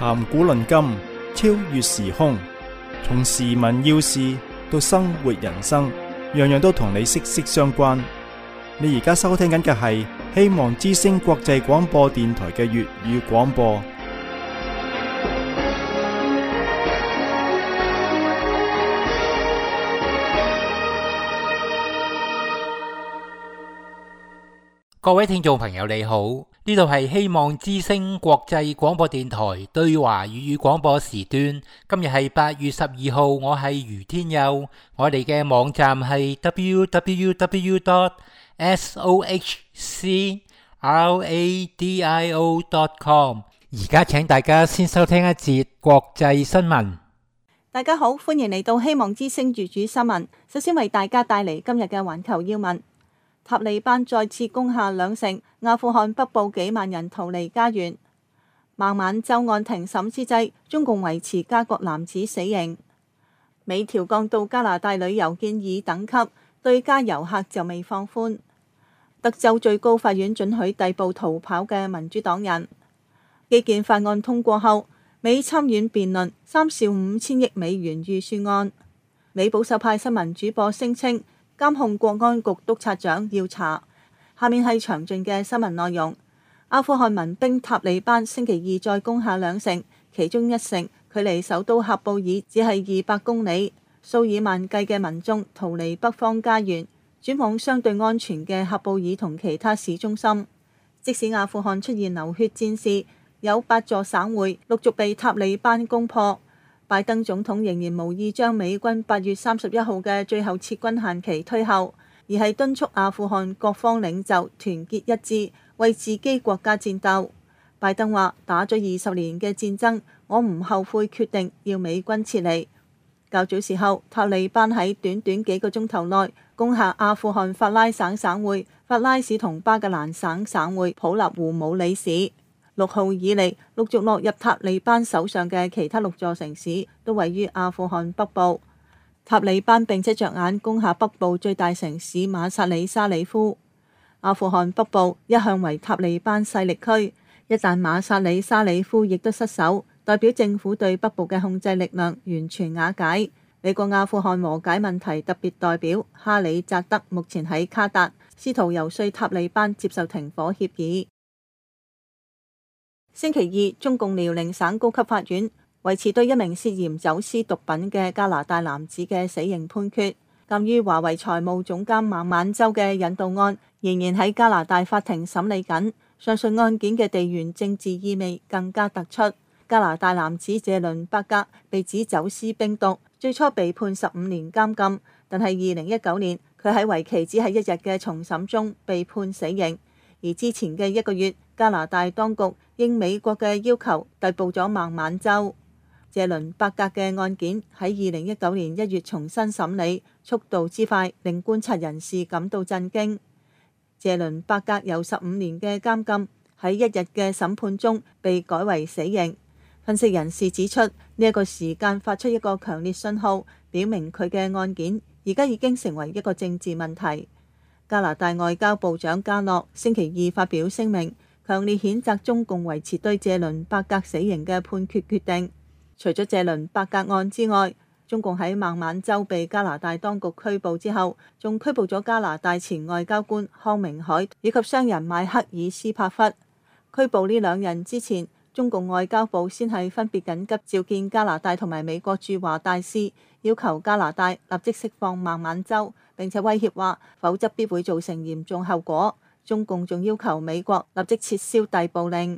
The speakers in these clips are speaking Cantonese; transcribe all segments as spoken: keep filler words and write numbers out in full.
談古論今，超越時空，從時聞要事到生活人生，樣樣都同你息息相關。你而家收聽緊嘅係希望之聲國際廣播電台嘅粵語廣播。 各位聽眾朋友你好，呢度係希望之聲國際廣播電台對華粵語廣播時段。今日係八月十二號，我係余天佑。我哋嘅網站係 double-u double-u double-u dot sohc radio dot com。而家請大家先收聽一節國際新聞。 大家好，歡迎嚟到希望之聲粵語新聞。首先為大家帶嚟今日嘅環球要聞。塔利班再次攻下兩城，阿富汗北部幾萬人逃離家園。孟晚舟案庭審之際，中共維持加國男子死刑。美調降到加拿大旅遊建議等級，對加遊客就未放寬。德州最高法院准許逮捕逃跑嘅民主黨人。基建法案通過後，美參院辯論三兆五千億美元預算案。美保守派新聞主播聲稱監控國安局督察長要查。下面係詳盡嘅新聞內容。阿富汗民兵塔利班星期二再攻下兩城，其中一城距離首都喀布爾只係二百公里，數以萬計嘅民眾逃離北方家園，轉往相對安全嘅喀布爾同其他市中心。即使阿富汗出現流血戰事，有八座省會陸續被塔利班攻破，拜登總統仍然無意將美軍八月三十一號嘅最後撤軍限期推後，而係敦促阿富汗各方領袖團結一致，為自己國家戰鬥。拜登話：打咗二十年嘅戰爭，我唔後悔決定要美軍撤離。較早時候，塔利班喺短短幾個鐘頭內攻下阿富汗法拉省省會法拉市同巴格蘭省省會普納胡姆里市。六號以嚟，陸續落入塔利班手上嘅其他六座城市都位於阿富汗北部。塔利班並且着眼攻下北部最大城市馬薩里沙里夫。阿富汗北部一向為塔利班勢力區，一旦馬薩里沙里夫亦都失守，代表政府對北部嘅控制力量完全瓦解。美國阿富汗和解問題特別代表哈里扎德目前喺卡達，試圖遊說塔利班接受停火協議。星期二，中共遼寧省高級法院維持對一名涉嫌走私毒品嘅加拿大男子嘅死刑判決。鑑於華為財務總監孟晚舟嘅引渡案仍然喺加拿大法庭審理緊，上述案件嘅地緣政治意味更加突出。加拿大男子謝倫伯格被指走私冰毒，最初被判十五年監禁，但係二零一九年佢喺為期只係一日嘅重審中被判死刑。而之前嘅一個月，加拿大當局應美國嘅要求逮捕咗孟晚舟。謝倫伯格嘅案件喺二零一九年一月重新審理，速度之快令觀察人士感到震驚。謝倫伯格由十五年嘅監禁喺一日嘅審判中被改為死刑。分析人士指出，呢、這、一個時間發出一個強烈信號，表明佢嘅案件而家已經成為一個政治問題。加拿大外交部長加諾星期二發表聲明，強烈譴責中共維持對謝倫伯格死刑嘅判決決定。除咗謝倫伯格案之外，中共喺孟晚舟被加拿大當局拘捕之後，仲拘捕咗加拿大前外交官康明凱以及商人邁克爾斯帕弗。拘捕呢兩人之前，中共外交部先係分別緊急召見加拿大同埋美國駐華大使，要求加拿大立即釋放孟晚舟，並且威脅話否則必會造成嚴重後果。中共仲要求美國立即撤銷逮捕令。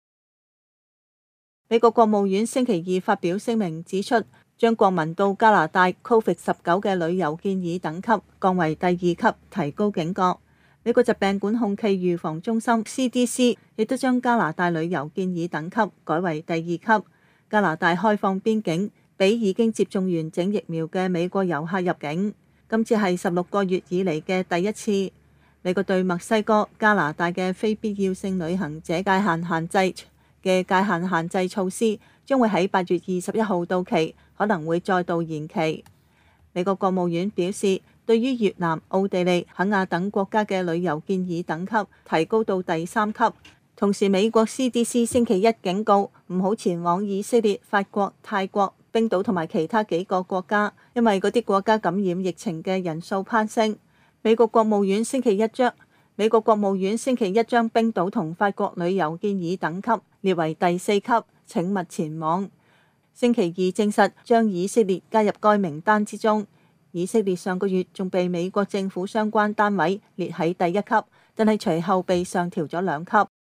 美國國務院星期二發表聲明指出，將國民到加拿大 Covid 十九 嘅旅遊建議等級降為第二級，提高警覺。美國疾病管控暨預防中心 C D C 亦都將加拿大旅遊建議等級改為第二級。加拿大開放邊境，俾已經接種完整疫苗嘅美國遊客入境。今次係十六個月以嚟嘅第一次。美國對墨西哥、加拿大嘅非必要性旅行者界限限制嘅界限限制措施將會喺八月二十一號到期，可能會再度延期。美國國務院表示，對於越南、奧地利、肯亞等國家嘅旅遊建議等級提高到第三級， 同時，美國 C D C 星期一警告唔好前往以色列、法國、泰國、冰島同埋其他幾個國家，因為嗰啲國家感染疫情嘅人數攀升。美國國務院星期一將美國國務院星期一將冰島同法國旅遊建議等級列為第四級，請勿前往。星期二證實將以色列加入該名單之中。以色列上個月仲被美國政府相關單位列喺第一級，但係隨後被上調咗兩級。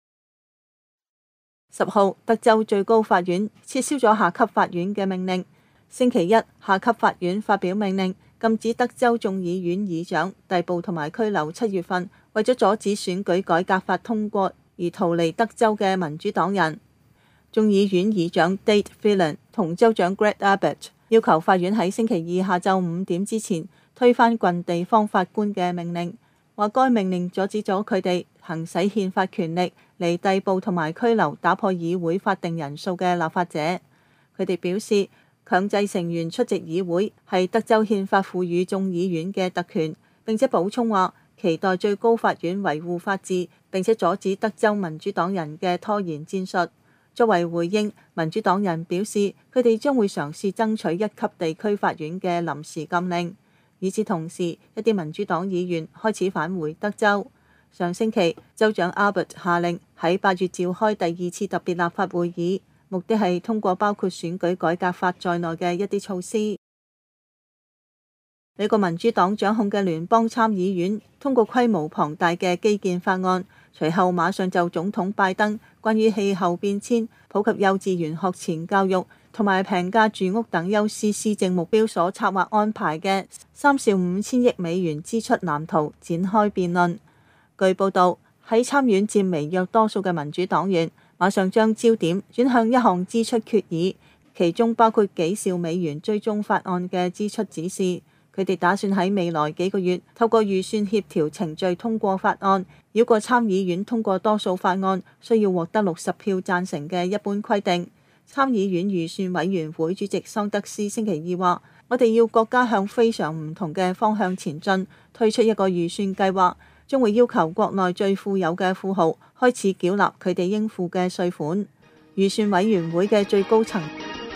十號，德州最高法院撤銷咗下級法院嘅命令。星期一，下級法院發表命令，禁止德州眾議院議長逮捕同埋拘留七月份為咗阻止選舉改革法通過而逃離德州嘅民主黨人。眾議院議長 Dade Phelan 同州長 Greg Abbott 要求法院喺星期二下晝五點之前推翻郡地方法官嘅命令，話該命令阻止咗佢哋行使憲法權力嚟逮捕同埋拘留打破議會法定人數嘅立法者。佢哋表示，強制成員出席議會係德州憲法賦予眾議院嘅特權，並且補充話期待最高法院維護法治，並且阻止德州民主黨人嘅拖延戰術。作為回應，民主黨人表示佢哋將會嘗試爭取一級地區法院嘅臨時禁令。與此同時，一啲民主黨議員開始返回德州。上星期，州長 Abbott 下令喺八月召開第二次特別立法會議，目的係通過包括選舉改革法在內嘅一啲措施。美國民主黨掌控嘅聯邦參議院通過規模龐大嘅基建法案，隨後馬上就總統拜登關於氣候變遷、普及幼稚園學前教育同埋平價住屋等優先施政目標所策劃安排嘅三兆五千億美元支出藍圖展開辯論。據報導，喺參院佔微弱多數嘅民主黨員馬上將焦點轉向一項支出決議，其中包括幾兆美元追蹤法案嘅支出指示。佢哋打算喺未來幾個月透過預算協調程序通過法案，繞過參議院通過多數法案需要獲得六十票贊成嘅一般規定。參議院預算委員會主席桑德斯星期二話：我哋要國家向非常唔同嘅方向前進，推出一個預算計劃，將會要求國內最富有嘅富豪開始繳納佢哋應付嘅稅款。預算委員會嘅最高層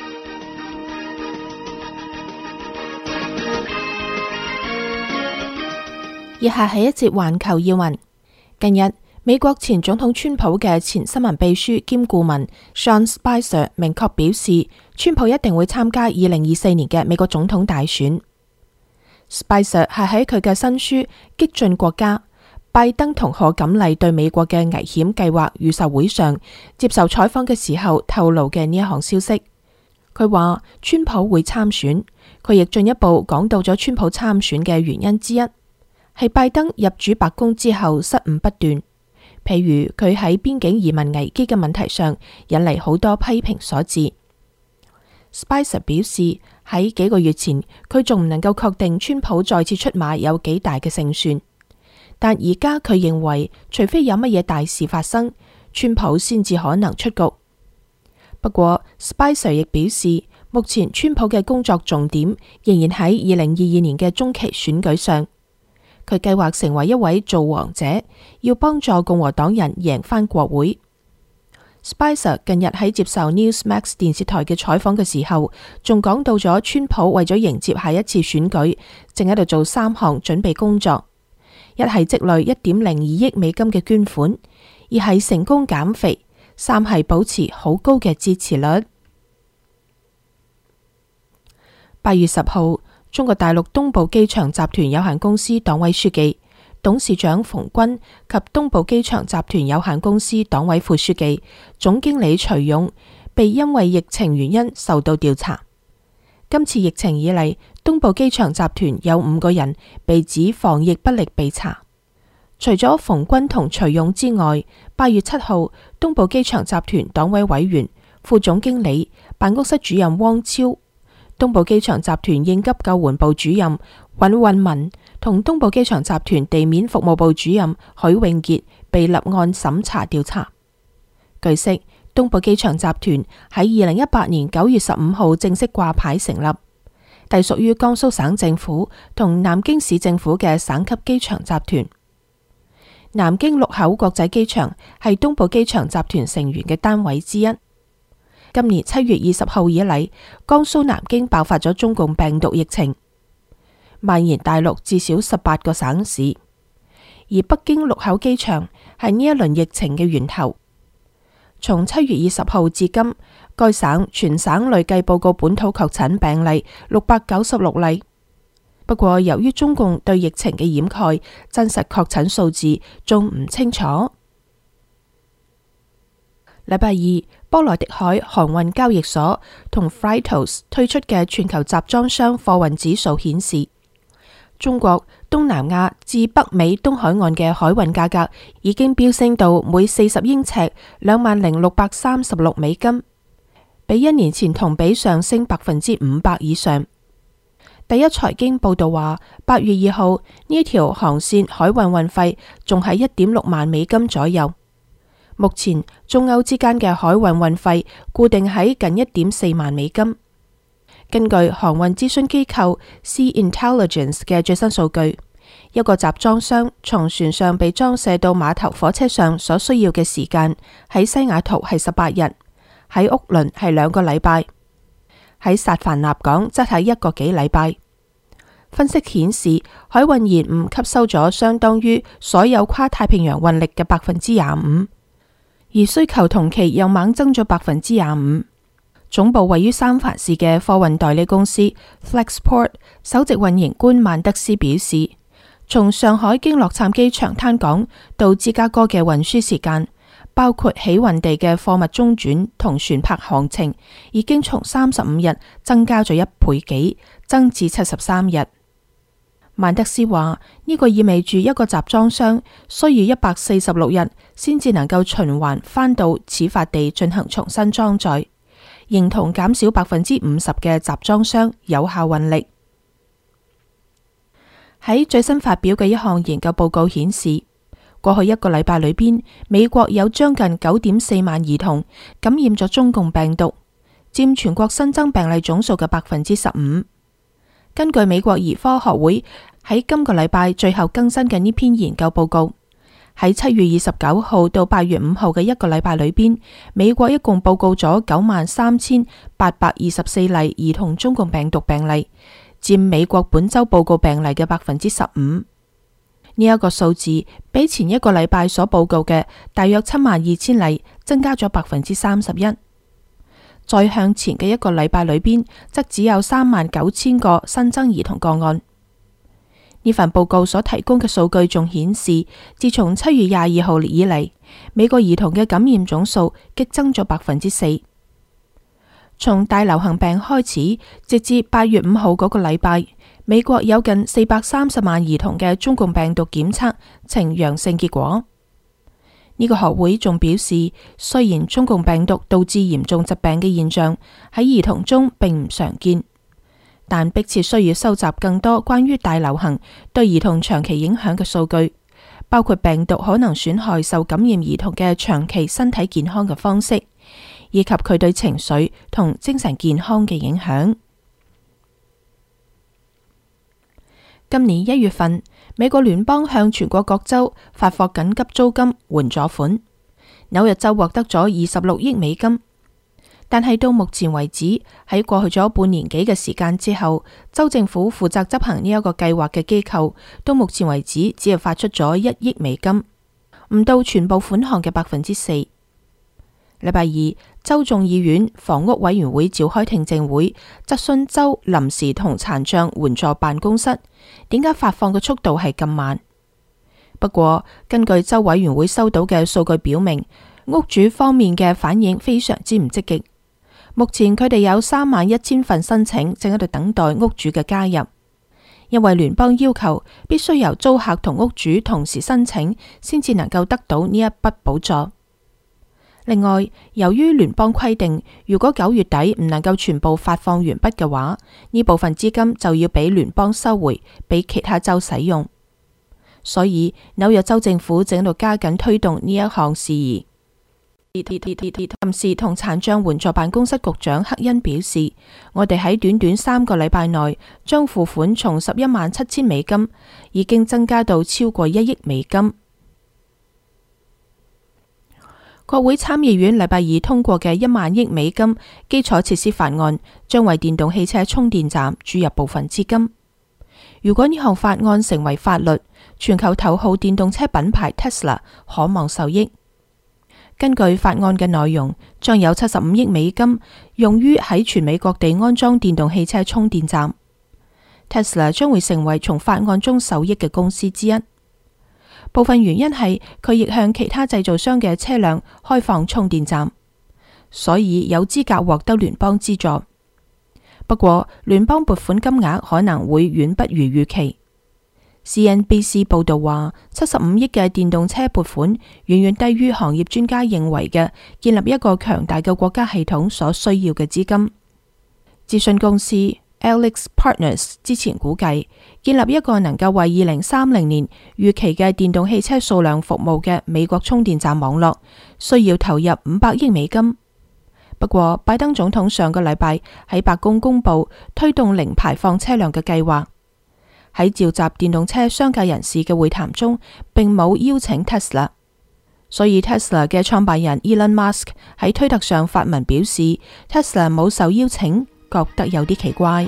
以下係一節環球要聞。近日，美國前總統川普嘅前新聞秘書兼顧問 Sean Spicer 明確表示，川普一定會參加二零二四年嘅美國總統大選。Spicer 係喺佢嘅新書《激進國家：拜登同賀錦麗對美國嘅危險計劃》預售會上接受採訪嘅時候透露嘅呢一項消息。佢話川普會參選，佢亦進一步講到咗川普參選嘅原因之一係拜登入主白宮之後失誤不斷，譬如佢喺邊境移民危機嘅問題上引嚟好多批評所致。Spicer 表示喺幾個月前佢仲唔能夠確定川普再次出馬有幾大嘅勝算，但而家佢認為除非有乜嘢大事發生，川普先至可能出局。不過 Spicer 亦表示，目前川普嘅工作重點仍然喺二零二二年嘅中期選舉上。佢計劃成為一位造王者，要幫助共和黨人贏返國會。Spicer 近日喺接受 Newsmax 電視台嘅採訪嘅時候，仲講到咗川普為咗迎接下一次選舉，正喺度做三項準備工作：一係積累一點零二億美金嘅捐款，二係成功減肥，三係保持好高嘅支持率。八月十號，中國大陸東部機場集團有限公司黨委書記、董事長馮軍及東部機場集團有限公司黨委副書記、總經理徐勇被因為疫情原因受到調查。今次疫情以嚟，東部機場集團有五個人被指防疫不力被查。除咗馮軍同徐勇之外，八月七號，東部機場集團黨委委員、副總經理、辦公室主任汪超、東部機場集團應急救援部主任尹運文同東部機場集團地面服務部主任許永傑被立案審查調查。據悉，東部機場集團喺二零一八年九月十五號正式掛牌成立，隸屬於江蘇省政府同南京市政府嘅省級機場集團。 南京祿口國際機場係東部機場集團成員嘅單位之一。今年七月二十號以嚟，江蘇南京爆發咗中共病毒疫情，蔓延大陸至少十八個省市，而北京祿口機場係呢一輪疫情嘅源頭。從七月二十號至今，該省全省累計報告本土確診病例六百九十六例。不過，由於中共對疫情嘅掩蓋，真實確診數字仲唔清楚。禮拜二，波羅的海航運交易所同 Freightos 推出嘅全球集裝箱貨運指數顯示，中國東南亞至北美東海岸嘅海運價格已經飆升到每四十英尺兩萬零六百三十六美金，比一年前同比上升百分之五百以上。第一財經報道話，八月二號呢條航線海運運費仲係一點六萬美金左右。目前中歐之間嘅海運運費固定喺近一點四萬美金。根據航運諮詢機構 Sea Intelligence 嘅最新數據，一個集裝箱從船上被裝卸到碼頭火車上所需要嘅時間喺西雅圖係十八日，喺屋崙係兩個禮拜，喺薩凡納港則係一個幾禮拜。分析顯示，海運延誤吸收咗相當於所有跨太平洋運力嘅百分之廿五，而需求同期又猛增咗百分之廿五。總部位於三藩市嘅貨運代理公司 Flexport 首席運營官曼德斯表示，從上海經洛杉磯長灘港到芝加哥嘅運輸時間，包括起運地嘅貨物中轉同船舶航程，已經從三十五日增加咗一倍幾，增至七十三日。曼德斯話，呢個意味住一個集裝箱需要一百四十六日先至能夠循環返到始發地進行重新裝載，認同減少百分之五十嘅集裝箱有效運力。喺最新發表嘅一項研究報告顯示，過去一個禮拜裏邊，美國有將近九點四萬兒童感染咗中共病毒，佔全國新增病例總數嘅百分之十五。根據美國兒科學會喺今個禮拜最後更新嘅呢篇研究報告，喺七月二十九號到八月五號嘅一個禮拜裏邊，美國一共報告咗九萬三千八百二十四例兒童中共病毒病例，佔美國本周報告病例嘅百分之十五。呢一個數字比前一個禮拜所報告嘅大約七萬二千例增加咗百分之三十一。再向前嘅一個禮拜裏邊，則只有三萬九千個新增兒童個案。呢份報告所提供嘅數據仲顯示，自從七月廿二號以嚟，美國兒童嘅感染總數激增咗百分之四。從大流行病開始，直至八月五號嗰個禮拜，美國有近四百三十萬兒童嘅中共病毒檢測呈陽性結果。呢個學會仲表示，雖然中共病毒導致嚴重疾病嘅現象喺兒童中並唔常見，但迫切需要收集更多關於大流行對兒童長期影響嘅數據，包括病毒可能損害受感染兒童嘅長期身體健康嘅方式，以及佢對情緒同精神健康嘅影響。今年一月份，美國聯邦向全國各州發放緊急租金援助款，紐約州獲得咗二十六億美金。但係到目前為止，喺過去咗半年幾嘅時間之後，州政府負責執行呢一個計劃嘅機構，到目前為止只係發出咗一億美金，唔到全部款項嘅百分之四。禮拜二，州眾議院房屋委員會召開聽證會，質詢州臨時同殘障援助辦公室，點解發放嘅速度係咁慢？不過，根據州委員會收到嘅數據表明，屋主方面嘅反應非常之唔積極。目前佢哋有三萬一千份申請正喺度等待屋主嘅加入，因為聯邦要求必須由租客同屋主同時申請，先至能夠得到呢一筆補助。另外，由於聯邦規定，如果九月底唔能夠全部發放完畢嘅話，呢部分資金就要俾聯邦收回，俾其他州使用。所以紐約州政府正喺度加緊推動呢一項事宜。臨時同殘障援助辦公室局長克恩表示，我哋喺短短三個禮拜內，將付款從十一萬七千美金已經增加到超過一億美金。 國會參議院禮拜二通過嘅一萬億美金基礎設施法案，將為電動汽車充電站注入部分資金。如果呢項法案成為法律，全球頭號電動車品牌 Tesla 可望受益。根據法案嘅內容，將有七十五億美金用於喺全美各地安裝電動汽車充電站。Tesla 將會成為從法案中受益嘅公司之一。部分原因係佢亦向其他製造商嘅車輛開放充電站，所以有資格獲得聯邦資助。不過，聯邦撥款金額可能會遠不如預期。C N B C 報道話，七十五億嘅電動車撥款遠遠低於行業專家認為嘅建立一個強大嘅國家系統所需要嘅資金。諮詢公司 Alex Partners 之前估計，建立一個能夠為二零三零年預期嘅電動汽車數量服務嘅美國充電站網絡，需要投入五百億美金。不過，拜登總統上個禮拜喺白宮公布推動零排放車輛嘅計劃。喺召集電動車商界人士嘅會談中，並冇邀請 Tesla， 所以 Tesla 嘅創辦人 Elon Musk 喺推特上發文表示 Tesla 冇受邀請，覺得有啲奇怪。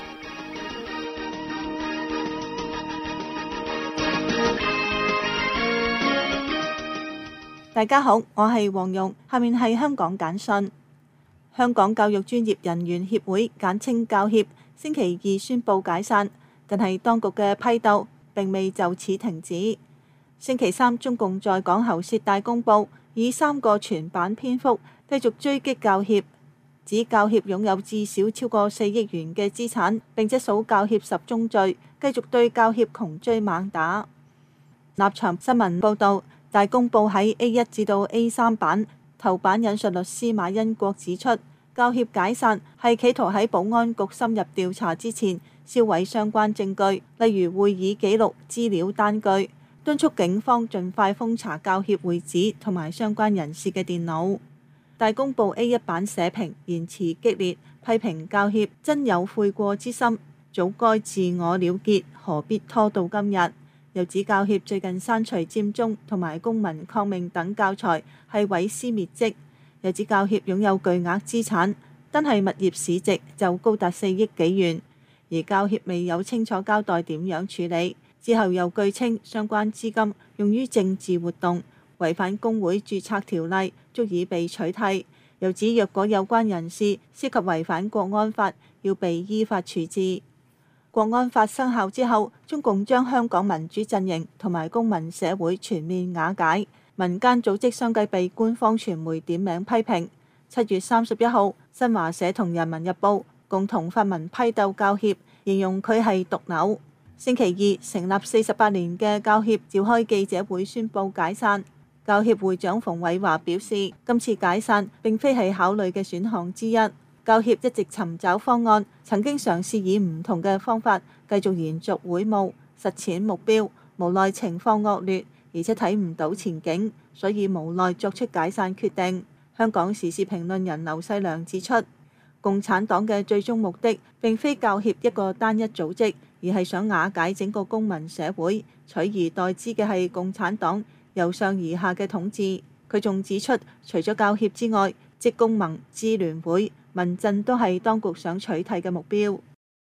大家好，我係黃蓉，下面係香港簡訊。香港教育專業人員協會簡稱教協星期二宣布解散，但係當局嘅批鬥並未就此停止。星期三，中共在港喉舌大公報以三個全版篇幅繼續追擊教協，指教協擁有至少超過四億元嘅資產，並且數教協十宗罪，繼續對教協窮追猛打。立場新聞報導，大公報喺 A 一至到 A 三版頭版引述律師馬恩國指出，教協解散係企圖喺保安局深入調查之前銷毀相關證據，例如會議記錄、資料單據，敦促警方盡快封查教協會址同埋相關人士嘅電腦。大公報 A 一版社評言辭激烈，批評教協真有悔過之心，早該自我了結，何必拖到今日？又指教協最近刪除佔中同埋公民抗命等教材係毀屍滅跡，又指教協擁有巨額資產，單係物業市值就高達四億幾元，而教協未有清楚交代點樣處理。之後又據稱相關資金用於政治活動，違反工會註冊條例，足以被取締。又指若果有關人士涉及違反國安法，要被依法處置。國安法生效之後，中共將香港民主陣營同埋公民社會全面瓦解，民間組織相繼被官方傳媒點名批評。七月三十一號，新華社同人民日報共同發文批鬥教協，形容佢係毒瘤。星期二，成立四十八年嘅教協召開記者會宣布解散。教協會長馮偉華表示，今次解散並非係考慮嘅選項之一。教協一直尋找方案，曾經嘗試以唔同嘅方法繼續延續會務、實踐目標，無奈情況惡劣，而且睇唔到前景，所以無奈作出解散決定。香港時事評論人劉細良指出，共產黨嘅最終目的並非教協一個單一組織，而係想瓦解整個公民社會，取而代之嘅係共產黨由上而下嘅統治。佢仲指出，除咗教協之外，職工盟、支聯會、民陣都係當局想取締嘅目標。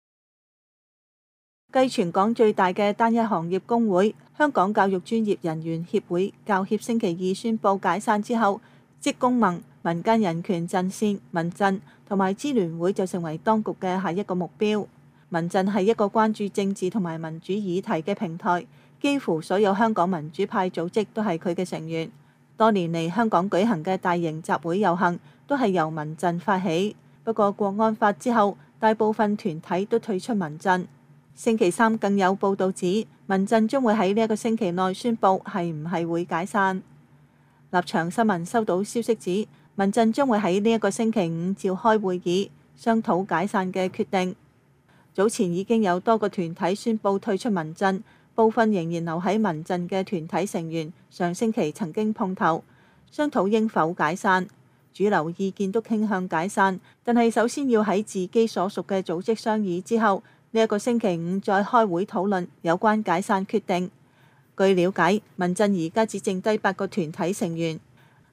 繼全港最大嘅單一行業工會香港教育專業人員協會教協星期二宣布解散之後，職工盟、民間人權陣線、民陣同埋支聯會就成為當局嘅下一個目標。民陣係一個關注政治同埋民主議題嘅平台，幾乎所有香港民主派組織都係佢嘅成員。多年嚟香港舉行嘅大型集會遊行都係由民陣發起，不過國安法之後，大部分團體都退出民陣。星期三更有報導指，民陣將會喺呢一個星期內宣佈係唔係會解散。立場新聞收到消息指，民陣將會喺呢一個星期五召開會議，商討解散嘅決定。早前已經有多個團體宣佈退出民陣，部分仍然留喺民陣嘅團體成員上星期曾經碰頭，商討應否解散。主流意見都傾向解散，但係首先要喺自己所屬嘅組織商議之後，呢一個星期五再開會討論有關解散決定。據了解，民陣而家只剩低八個團體成員，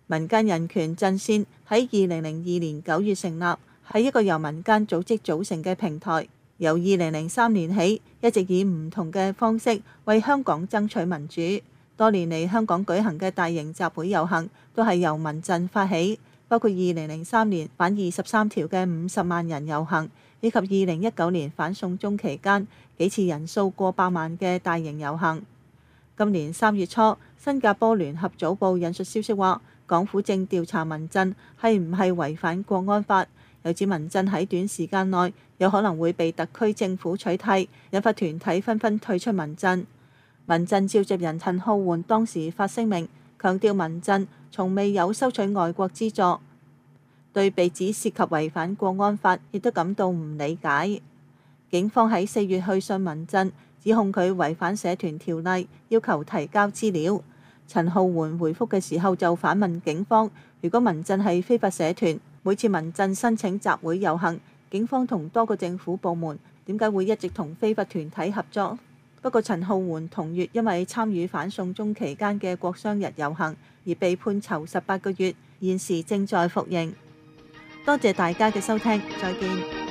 民間人權陣線喺二零零二年九月成立，係一個由民間組織組成嘅平台。由二零零三年起，一直以唔同嘅方式為香港爭取民主。多年嚟，香港舉行嘅大型集會遊行都係由民陣發起，包括二零零三年反二十三條嘅五十萬人遊行，以及二零一九年反送中期間幾次人數過百萬嘅大型遊行。今年三月初，新加坡聯合早報引述消息話，港府正調查民陣係唔係違反國安法，又指民陣喺短時間內有可能會被特區政府取締，引發團體紛紛退出民陣。民陣召集人陳皓桓當時發聲明，強調民陣從未有收取外國資助，對被指涉及違反國安法亦都感到唔理解。警方喺四月去信民陣，指控佢違反社團條例，要求提交資料。陳皓桓回覆嘅時候就反問警方，如果民陣係非法社團，每次民陣申請集會遊行，警方同多個政府部門點解會一直同非法團體合作？不過陳皓桓同月因為參與反送中期間嘅國殤日遊行而被判囚十八個月，現時正在服刑。多謝大家嘅收聽，再見。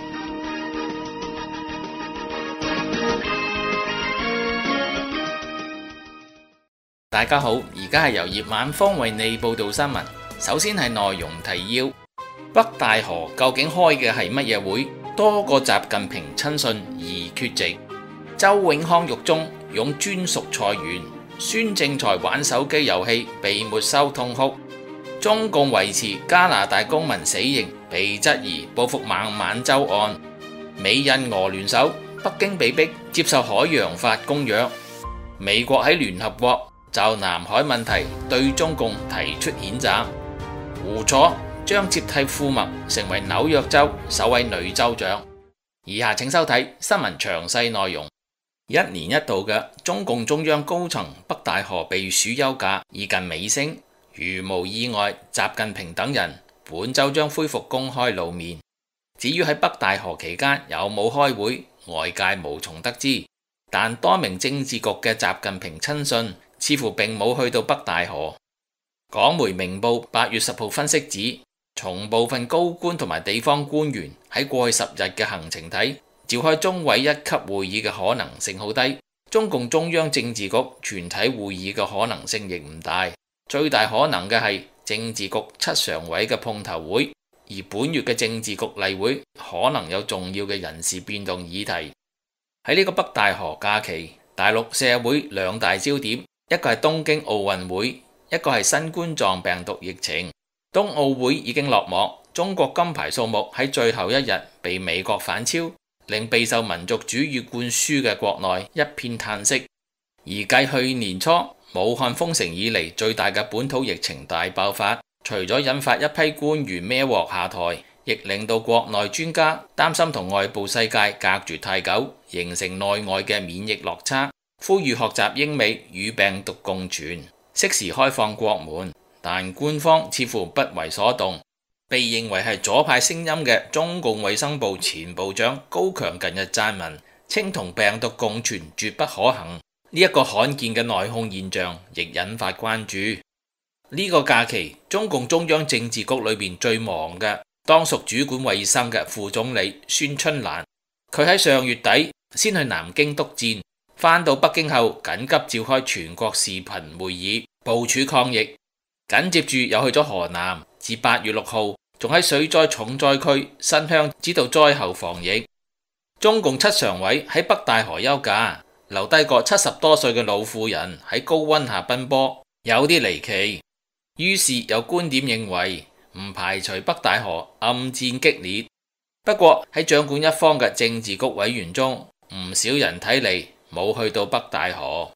大家好，而家係由葉晚芳為你報道新聞。首先係內容提要：北大河究竟開嘅係乜嘢會？多個習近平親信疑缺席。周永康獄中擁專屬菜園，孫政才玩手機遊戲被沒收痛哭。中共維持加拿大公民死刑，被質疑報復孟晚舟案。美印俄聯手，北京被逼接受海洋法公約。美國喺聯合國就南海問題對中共提出譴責。胡楚將接替庫默成為紐約州首位女州長。以下請收睇新聞詳細內容。一年一度嘅中共中央高層北大河避暑休假已近尾聲，如無意外，習近平等人本周將恢復公開露面。至於喺北大河期間有冇開會，外界無從得知。但多名政治局嘅習近平親信似乎並冇去到北大河。港媒明報八月十號分析指，從部分高官同埋地方官員喺過去十日嘅行程睇，召開中委一級會議嘅可能性好低，中共中央政治局全體會議嘅可能性亦唔大，最大可能嘅係政治局七常委嘅碰頭會，而本月嘅政治局例會可能有重要嘅人事變動議題。喺呢個北大河假期，大陸社會兩大焦點，一個係東京奧運會，一個係新冠狀病毒疫情。冬奧會已經落幕，中國金牌數目喺最後一日被美國反超，令備受民族主義灌輸嘅國內一片嘆息。而繼去年初武漢封城以嚟最大嘅本土疫情大爆發，除咗引發一批官員孭鑊下台，亦令到國內專家擔心同外部世界隔絕太久，形成內外嘅免疫落差，呼籲學習英美與病毒共存，適時開放國門。但官方似乎不為所動。被認為係左派聲音嘅中共衛生部前部長高強近日撰文，稱同病毒共存絕不可行。呢、這、一個罕見嘅內訌現象亦引發關注。呢、這個假期，中共中央政治局裏邊最忙嘅，當屬主管衛生嘅副總理孫春蘭。佢喺上月底先去南京督戰，返到北京後緊急召開全國視頻會議，部署抗疫。緊接住又去咗河南，至八月六號仲喺水災重災區新鄉指導災後防疫。中共七常委喺北大河休假，留低個七十多歲嘅老婦人喺高溫下奔波，有啲離奇。於是有觀點認為，唔排除北大河暗戰激烈。不過喺掌管一方嘅政治局委員中，唔少人睇嚟冇去到北大河。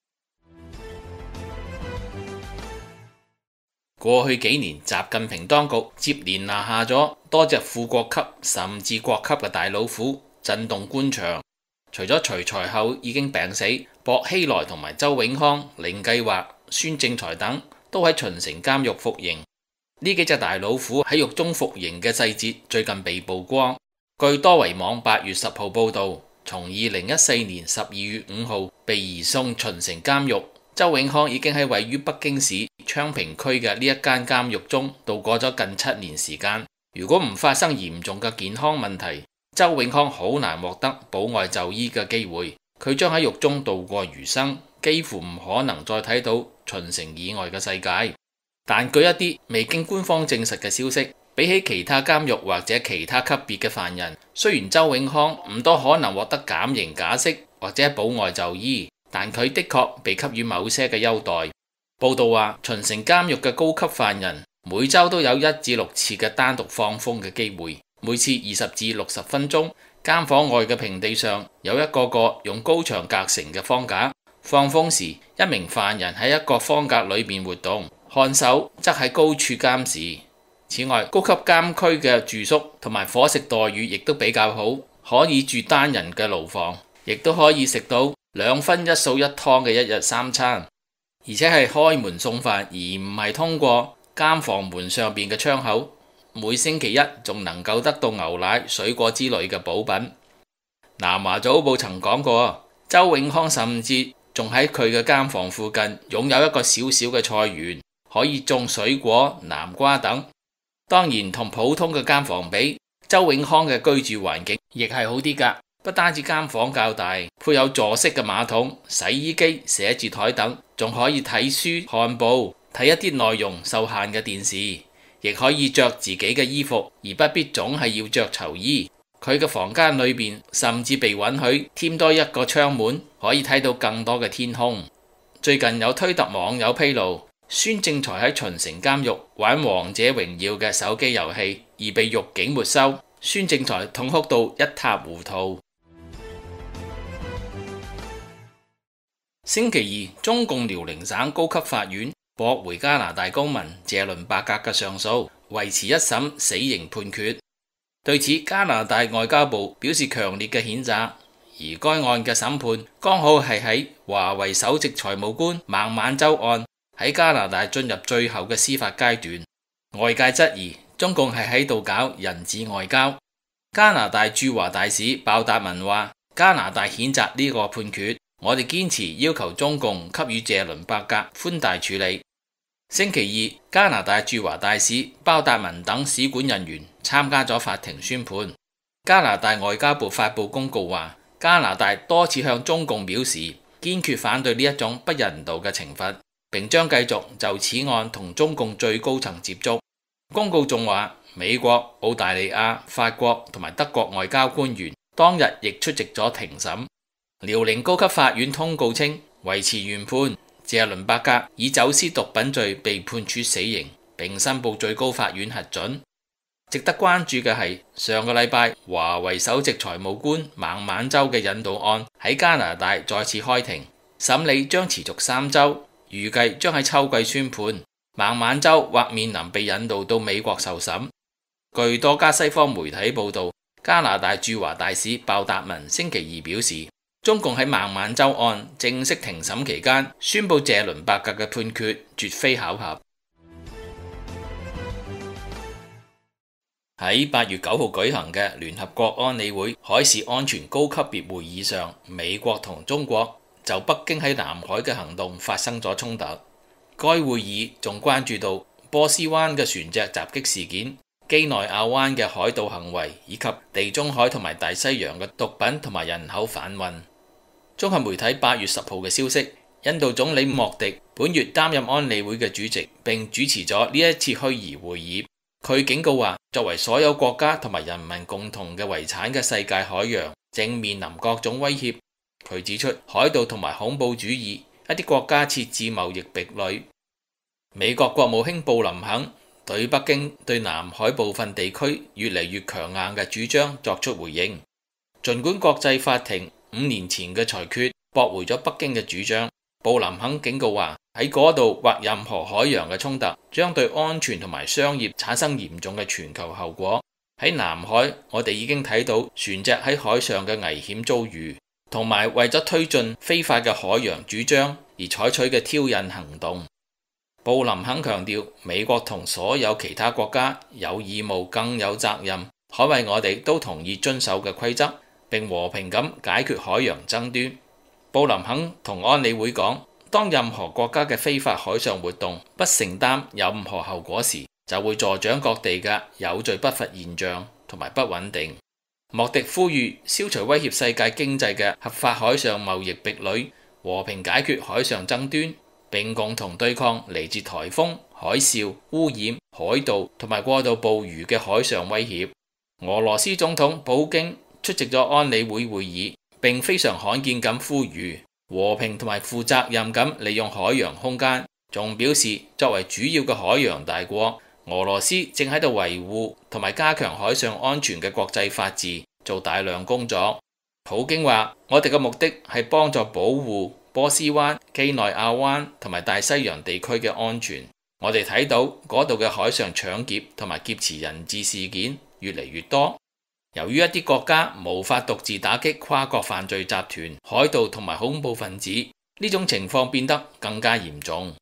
過去幾年，習近平當局接連拿下咗多隻副國級甚至國級嘅大老虎，震動官場。除咗徐才厚已經病死，薄熙來同埋周永康、凌計劃、孫政才等都喺秦城監獄服刑。呢幾隻大老虎喺獄中服刑嘅細節最近被曝光。據多維網八月十號報道，從二零一四年十二月五號被移送秦城監獄， 周永康已經喺位於北京市昌平區嘅呢一間監獄中度過咗近七年時間。如果唔發生嚴重嘅健康問題，周永康好難獲得保外就醫嘅機會。佢將喺獄中度過餘生，幾乎唔可能再睇到秦城以外嘅世界。但據一啲未經官方證實嘅消息，比起其他監獄或者其他級別嘅犯人，雖然周永康唔多可能獲得減刑假釋或者保外就醫，但佢的確被給予某些嘅優待。報道話，秦城監獄嘅高級犯人每週都有一至六次嘅單獨放風嘅機會，每次二十至六十分鐘。監房外嘅平地上有一個個用高牆隔成嘅方架，放風時一名犯人喺一個方格裏面活動，看守則喺高處監視。此外，高級監區嘅住宿同埋伙食待遇亦都比較好，可以住單人嘅牢房，亦都可以食到兩分一素一湯嘅一日三餐，而且係開門送飯，而唔係通過監房門上邊嘅窗口。每星期一仲能夠得到牛奶、水果之類嘅補品。南華早報曾講過，周永康甚至仲喺佢嘅監房附近擁有一個小小嘅菜園，可以種水果、南瓜等。當然同普通嘅監房比，周永康嘅居住環境亦係好啲㗎。不單止監房較大，配有坐式嘅馬桶、洗衣機、寫字台等，仲可以睇書、看報、睇一啲內容受限嘅電視。亦可以着自己嘅衣服，而不必總係要着囚衣。佢嘅房間裏邊甚至被允許添多一個窗門，可以睇到更多嘅天空。最近有推特網友披露，孫政才喺秦城監獄玩王者榮耀嘅手機遊戲，而被獄警沒收。孫政才痛哭到一塌糊塗。星期二，中共遼寧省高級法院駁回加拿大公民謝倫伯格嘅上訴，維持一審死刑判決。對此，加拿大外交部表示強烈嘅譴責。而該案嘅審判剛好係喺華為首席財務官孟晚舟案喺加拿大進入最後嘅司法階段。外界質疑中共係喺度搞人質外交。加拿大駐華大使鮑達民話：加拿大譴責呢個判決，我哋堅持要求中共給予謝倫伯格寬大處理。星期二，加拿大駐華大使鮑達民等使館人員參加咗法庭宣判。加拿大外交部發布公告話，加拿大多次向中共表示堅決反對呢一種不人道嘅懲罰，並將繼續就此案同中共最高層接觸。公告仲話，美國、澳大利亞、法國同埋德國外交官員當日亦出席咗庭審。遼寧高級法院通告稱，維持原判。謝倫伯格以走私毒品罪被判處死刑，並申報最高法院核准。值得關注嘅係，上個禮拜華為首席財務官孟晚舟嘅引渡案喺加拿大再次開庭，審理將持續三周，預計將喺秋季宣判。孟晚舟或面臨被引渡到美國受審。據多家西方媒體報道，加拿大駐華大使鮑達民星期二表示，中共喺孟晚舟案正式庭審期間宣布謝倫伯格嘅判決絕非巧合。喺八月九號舉行嘅聯合國安理會海事安全高級別會議上，美國同中國就北京喺南海嘅行動發生咗衝突。該會議仲關注到波斯灣嘅船隻襲擊事件、基內亞灣嘅海盜行為，以及地中海同埋大西洋嘅毒品同埋人口販運。綜合媒體八月十號嘅消息，印度總理莫迪本月擔任安理會嘅主席，並主持咗呢一次虛擬會議。佢警告話，作為所有國家同埋人民共同嘅遺產嘅世界海洋正面臨各種威脅。佢指出，海盜同埋恐怖主義，一啲國家設置貿易壁壘。美國國務卿布林肯對北京對南海部分地區越嚟越強硬嘅主張作出回應。儘管國際法庭五年前嘅裁決駁回咗北京嘅主張，布林肯警告話，喺嗰度或任何海洋嘅衝突將對安全同埋商業產生嚴重嘅全球後果。喺南海，我哋已經睇到船隻喺海上嘅危險遭遇，同埋為咗推進非法嘅海洋主張而採取嘅挑釁行動。布林肯強調，美國同所有其他國家有義務更有責任捍衛我哋都同意遵守嘅規則，並和平咁解決海洋爭端。布林肯同安理會講， 當任何國家嘅非法海上活動不承擔任何後果時，就會助長各地嘅有序不法現象同埋不穩定。莫迪呼籲消除威脅世界經濟嘅合法海上貿易壁壘，和平解決海上爭端，並共同對抗嚟自颱風、海嘯、污染、海盜同埋過度捕魚嘅海上威脅。俄羅斯總統普京出席咗安理會會議，並非常罕見咁呼籲和平同埋負責任咁利用海洋空間，仲表示作為主要嘅海洋大國，俄羅斯正喺度維護同埋加強海上安全嘅國際法治，做大量工作。普京話：我哋嘅目的係幫助保護波斯灣、基內亞灣同埋大西洋地區嘅安全。我哋睇到嗰度嘅海上搶劫同埋劫持人質事件越嚟越多。由於一啲國家無法獨自打擊跨國犯罪集團、海盜同埋恐怖分子，呢種情況變得更加嚴重。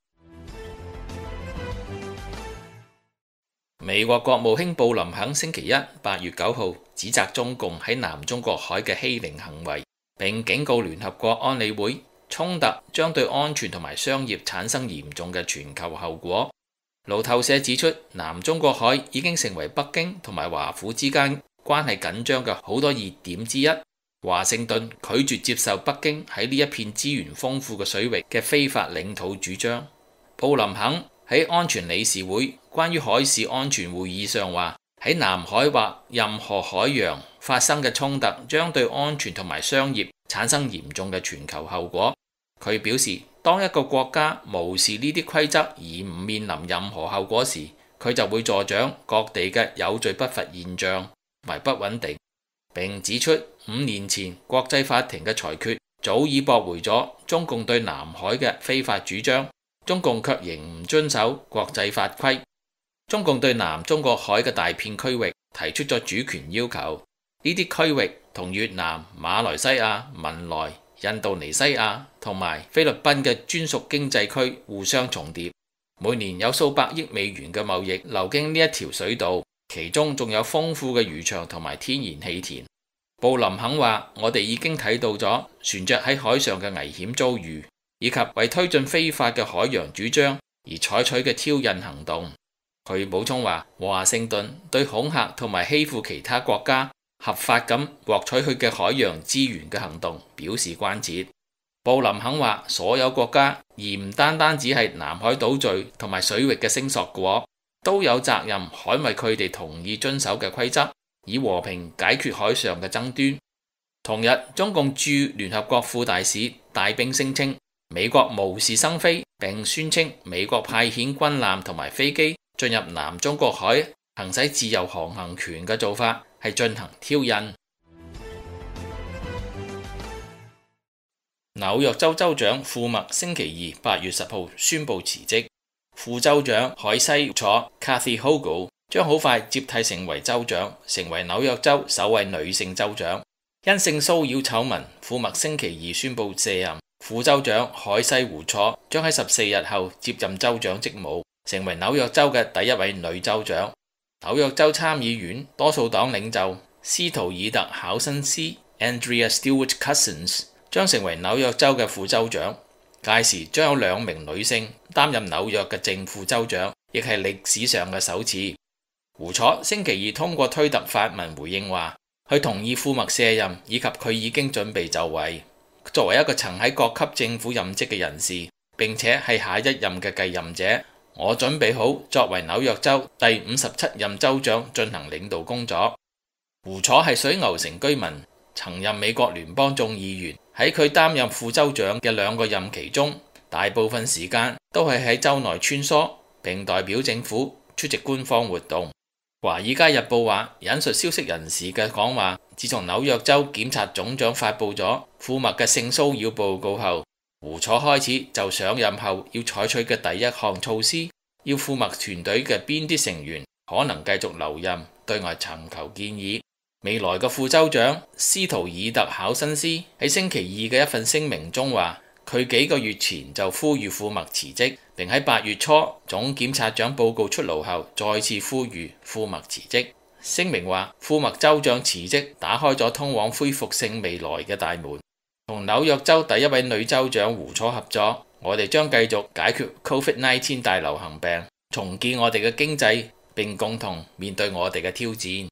美國國務卿布林肯星期一八月九號指責中共喺南中國海嘅欺凌行為，並警告聯合國安理會，衝突將對安全同埋商業產生嚴重嘅全球後果。路透社指出，南中國海已經成為北京同埋華府之間關係緊張嘅好多熱點之一。華盛頓拒絕接受北京喺呢一片資源豐富嘅水域嘅非法領土主張。布林肯喺安全理事會關於海事安全會議上話，喺南海或任何海洋發生嘅衝突將對安全同埋商業產生嚴重嘅全球後果。佢表示，當一個國家無視呢啲規則而唔面臨任何後果時，佢就會助長各地嘅有序不法現象同埋不穩定。並指出，五年前國際法庭嘅裁決早已駁回咗中共對南海嘅非法主張，中共卻仍唔遵守國際法規。中共對南中國海嘅大片區域提出咗主權要求，呢啲區域同越南、馬來西亞、文萊、印度尼西亞同埋菲律賓嘅專屬經濟區互相重疊，每年有數百億美元嘅貿易流經呢一條水道，其中仲有豐富嘅漁場同埋天然氣田。布林肯話：我哋已經睇到咗船隻喺海上嘅危險遭遇，以及為推進非法嘅海洋主張而採取嘅挑釁行動。佢補充話，華盛頓對恐嚇同埋欺負其他國家合法咁獲取佢嘅海洋資源嘅行動表示關切。布林肯話，所有國家而唔單單只係南海島嶼同埋水域嘅聲索國，都有責任捍衛佢哋同意遵守嘅規則，以和平解決海上嘅爭端。同日，中共駐聯合國副大使戴兵聲稱，美國無事生非，並宣稱美國派遣軍艦同埋飛機進入南中國海行使自由航行權嘅做法係進行挑釁。紐約州州長庫默星期二八月十號宣布辭職，副州長海西楚 Kathy Hochul 將好快接替成為州長，成為紐約州首位女性州長。因性騷擾醜聞，庫默星期二宣布卸任，副州長海西胡楚將喺十四日後接任州長職務，成為紐約州嘅第一位女州長。紐約州參議院多數黨領袖斯圖爾特考辛斯 Andrea Stewart Cousins 將成為紐約州嘅副州長，屆時將有兩名女性擔任紐約嘅正副州長，亦係歷史上嘅首次。胡楚星期二通過推特發文回應話，佢同意庫默卸任，以及佢已經準備就位。作為一個曾喺各級政府任職嘅人士，並且係下一任嘅繼任者，我準備好作為紐約州第五十七任州長進行領導工作。胡楚係水牛城居民，曾任美國聯邦眾議員。喺佢擔任副州長嘅兩個任期中，大部分時間都係喺州內穿梭，並代表政府出席官方活動。華爾街日報話，引述消息人士嘅講話，自從紐約州檢察總長發布咗庫默嘅性騷擾報告後，胡楚開始就上任後要採取嘅第一項措施，要庫默團隊嘅邊啲成員可能繼續留任，對外尋求建議。未來嘅副州長斯圖爾特考辛斯喺星期二嘅一份聲明中話，佢幾個月前就呼籲庫默辭職，並喺八月初總檢察長報告出爐後再次呼籲庫默辭職。聲明話，庫默州長辭職打開咗通往恢復性未來嘅大門。同紐約州第一位女州長胡楚合作， 我哋將繼續解決 Covid 十九 大流行病，重建我哋嘅經濟，並共同面對我哋嘅挑戰。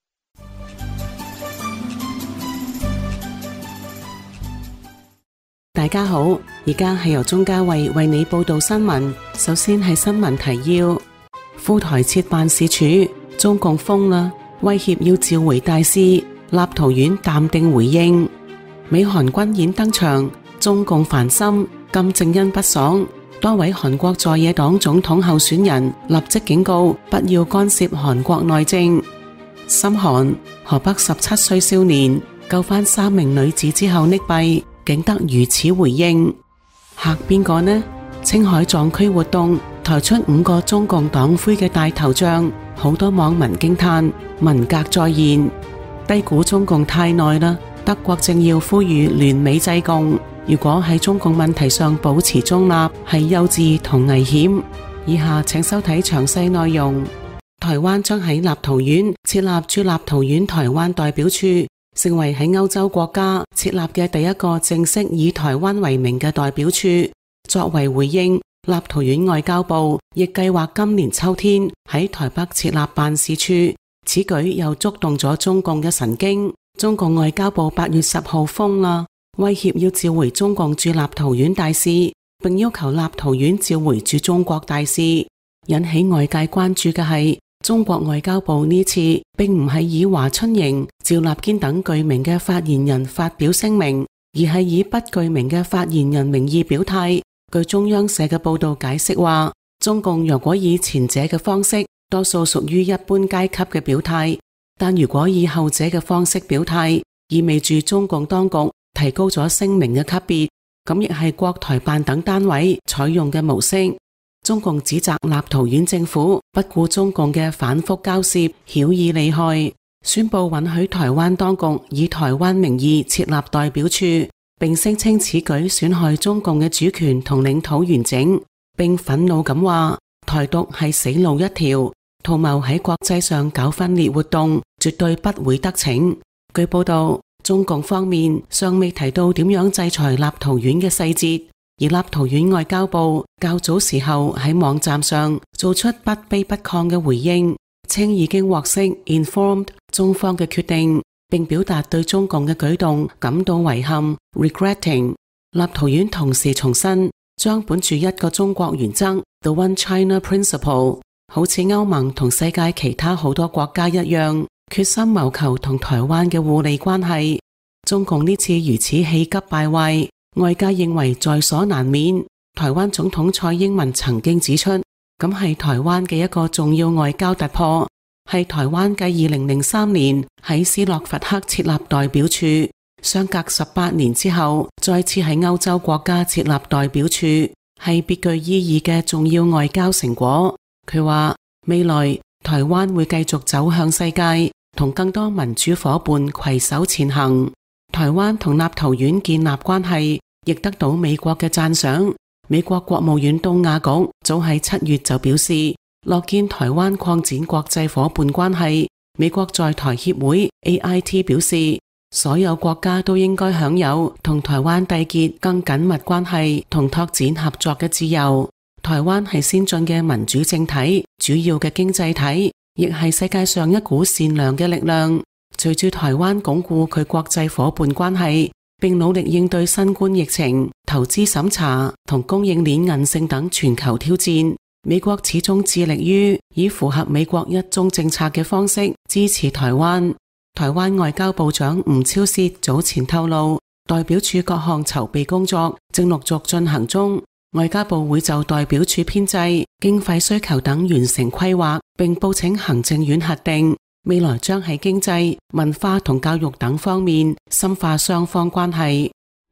大家好，而家係由鍾嘉慧為你報道新聞。首先係新聞提要：赴台設辦事處，中共瘋啦，威脅要召回大使，立陶宛淡定回應。美韓軍演登場，中共煩心，金正恩不爽。多位韓國在野黨總統候選人立即警告，不要干涉韓國內政。心寒，河北十七歲少年救返三名女子之後溺斃，竟得如此回應。嚇邊個呢？青海藏區活動抬出五個中共黨魁嘅大頭像，好多網民驚嘆文革再現。低估中共太耐啦，德國正要呼籲聯美制共。如果喺中共問題上保持中立，係幼稚同危險。以下請收睇詳細內容。台灣將喺立陶宛設立駐立陶宛台灣代表處，成為喺歐洲國家設立嘅第一個正式以台灣為名嘅代表處。作為回應，立陶宛外交部亦計劃今年秋天喺台北設立辦事處。此舉又觸動咗中共嘅神經。中共外交部八月十號瘋啦，威脅要召回中共駐立陶宛大使，並要求立陶宛召回駐中國大使。引起外界關注嘅係，中國外交部呢次並唔係以華春瑩、趙立堅等具名嘅發言人發表聲明，而係以不具名嘅發言人名義表態。據中央社嘅報道解釋話，中共如果以前者嘅方式，多數屬於一般階級嘅表態，但如果以後者嘅方式表態，意味住中共當局提高咗聲明嘅級別，咁亦係國台辦等單位採用嘅模式。中共指責立陶宛政府不顧中共嘅反覆交涉，曉以利害，宣布允許台灣當局以台灣名義設立代表處，並聲稱此舉損害中共嘅主權同領土完整，並憤怒咁話台獨係死路一條，圖謀喺國際上搞分裂活動，絕對不會得逞。據報道，中共方面尚未提到點樣制裁立陶宛嘅細節，而立陶宛外交部較早時候喺網站上做出不卑不亢嘅回應，稱已經獲悉 informed 中方嘅決定，並表達對中共嘅舉動感到遺憾 regretting。立陶宛同時重申將本住一個中國原則 the One China Principle， 好似歐盟同世界其他好多國家一樣，決心謀求同台灣嘅互利關係。中共呢次如此氣急敗壞，外界認為在所難免。台灣總統蔡英文曾經指出，咁係台灣嘅一個重要外交突破，係台灣繼二零零三年喺斯洛伐克設立代表處，相隔十八年之後再次喺歐洲國家設立代表處，係別具意義嘅重要外交成果。佢話未來台灣會繼續走向世界，同更多民主夥伴攜手前行。台灣同立陶宛建立關係，亦得到美國嘅讚賞。美國國務院東亞局早喺七月就表示，樂見台灣擴展國際夥伴關係。美國在台協會 A I T 表示，所有國家都應該享有同台灣締結更緊密關係同拓展合作嘅自由。台灣係先進嘅民主政體，主要嘅經濟體，亦係世界上一股善良嘅力量。隨住台灣鞏固佢國際夥伴關係，並努力應對新冠疫情、投資審查同供應鏈韌性等全球挑戰，美國始終致力於以符合美國一中政策嘅方式支持台灣。台灣外交部長吳釗燮早前透露，代表處各項籌備工作正陸續進行中，外交部會就代表處編制、經費需求等完成規劃，並報請行政院核定。未來將喺經濟、文化同教育等方面深化雙方關係。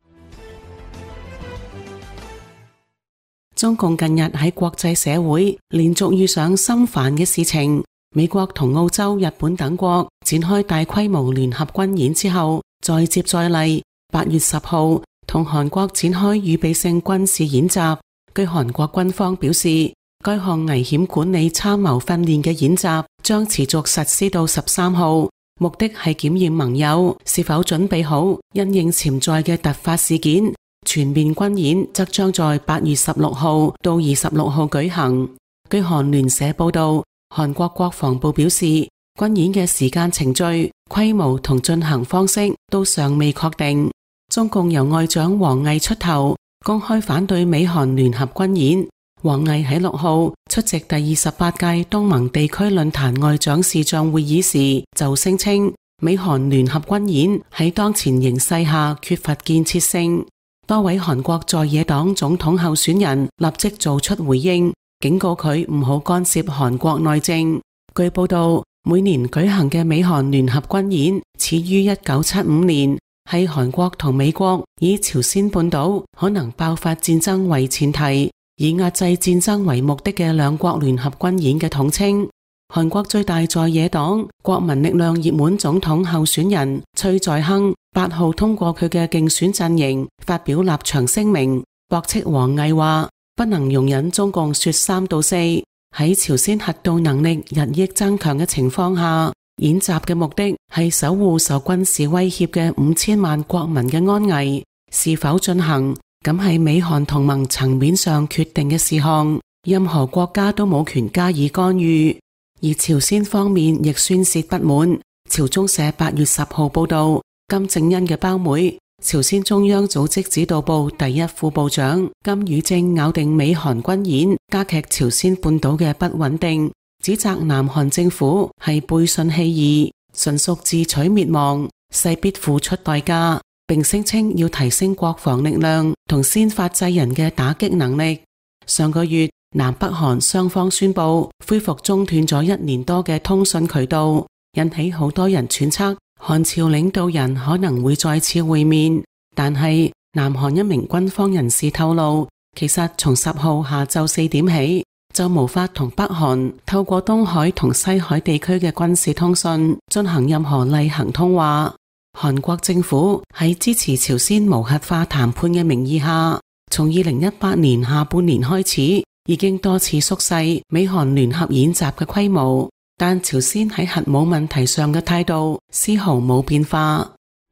中共近日喺國際社會連續遇上心煩嘅事情，美國同澳洲、日本等國展開大規模聯合軍演之後，再接再厲，八月十號同韓國展開預備性軍事演習。據韓國軍方表示，該項危險管理參謀訓練嘅演習將持續實施到十三號，目的係檢驗盟友是否準備好因應潛在嘅突發事件， 全面軍演則將在八月十六號到二十六號舉行。據韓聯社報道，韓國國防部表示，軍演嘅時間程序、規模同進行方式都尚未確定。中共由外長王毅出頭，公開反對美韓聯合軍演。王毅喺六號出席第二十八屆東盟地區論壇外長視像會議時，就聲稱美韓聯合軍演喺當前形勢下缺乏建設性。多位韓國在野黨總統候選人立即做出回應，警告佢唔好干涉韓國內政。據報道，每年舉行嘅美韓聯合軍演始於一九七五年，係韓國同美國以朝鮮半島可能爆發戰爭為前提，以壓制戰爭為目的嘅兩國聯合軍演嘅統稱。韓國最大在野黨國民力量熱門總統候選人崔在亨八號通過佢嘅競選陣營發表立場聲明，駁斥王毅話不能容忍中共說三道四。喺朝鮮核導能力日益增強嘅情況下，演習嘅目的係守護受軍事威脅嘅五千萬國民嘅安危。是否進行，咁係美韓同盟層面上決定嘅事項，任何國家都冇權加以干預。而朝鮮方面亦宣泄不滿。朝中社八月十號報道，金正恩嘅胞妹，朝鮮中央組織指導部第一副部長金宇正咬定美韓軍演加劇朝鮮半島嘅不穩定，指責南韓政府係背信棄義，純屬自取滅亡，勢必付出代價，並聲稱要提升國防力量同先發制人嘅打擊能力。上個月，南北韓雙方宣布恢復中斷咗一年多嘅通訊渠道，引起好多人揣測韓朝領導人可能會再次會面。但係南韓一名軍方人士透露，其實從十號下晝四點起就無法同北韓透過東海同西海地區嘅軍事通訊進行任何例行通話。韓國政府喺支持朝鮮無核化談判嘅名義下，從二零一八年下半年開始已經多次縮細美韓聯合演習嘅規模，但朝鮮喺核武問題上嘅態度絲毫冇變化。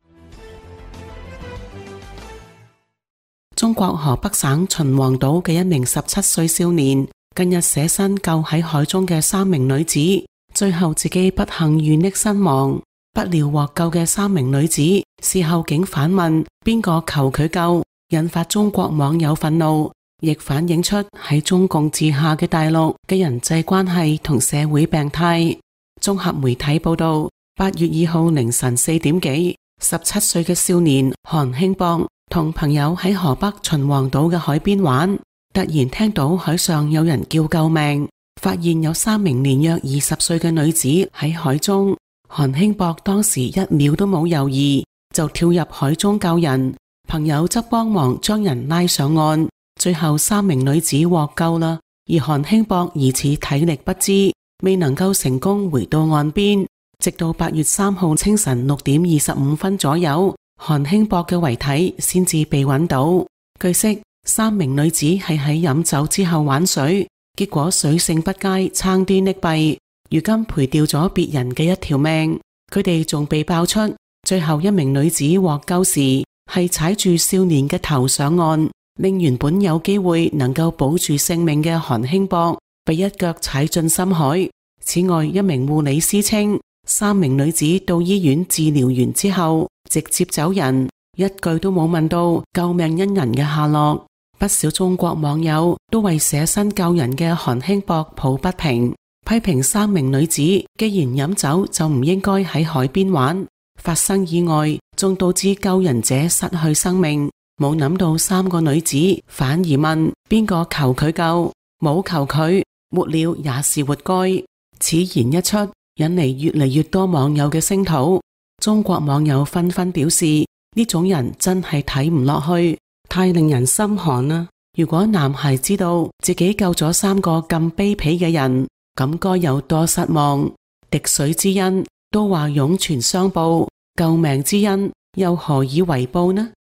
中國河北省秦皇島嘅一名十七歲少年近日捨身救喺海中嘅三名女子，最後自己不幸遇溺身亡。不料獲救嘅三名女子事後竟反問邊個求佢救，引發中國網友憤怒，亦反映出喺中共治下嘅大陸嘅人際關係同社會病態。綜合媒體報道，八月二號凌晨四點幾，十七歲嘅少年韓興博同朋友喺河北秦皇島嘅海邊玩，突然聽到海上有人叫救命，發現有三名年約二十歲嘅女子喺海中。韓興博當時一秒都冇猶豫，就跳入海中救人，朋友則幫忙將人拉上岸。最後三名女子獲救啦，而韓興博疑似體力不支，未能夠成功回到岸邊。直到八月三號清晨六點二十五分左右，韓興博嘅遺體先至被揾到。據悉，三名女子係喺飲酒之後玩水，結果水性不佳，差啲溺斃。如今賠掉咗別人嘅一條命。佢哋仲被爆出，最後一名女子獲救時係踩住少年嘅頭上岸，令原本有機會能夠保住性命嘅韓興博被一腳踩進深海。此外，一名護理師稱，三名女子到醫院治療完之後直接走人，一句都冇問到救命恩人嘅下落。不少中國網友都為捨身救人嘅韓興博抱不平，批評三名女子既然飲酒就唔應該喺海邊玩，發生意外仲導致救人者失去生命。冇諗到三個女子反而問邊個求佢救，冇求佢，活了也是活該。此言一出，引嚟越嚟越多網友嘅聲討。中國網友紛紛表示，呢種人真係睇唔落去，太令人心寒啦！如果男孩知道自己救咗三個咁卑鄙嘅人，咁該有多失望？滴水之恩都話湧泉相報，救命之恩又何以為報呢？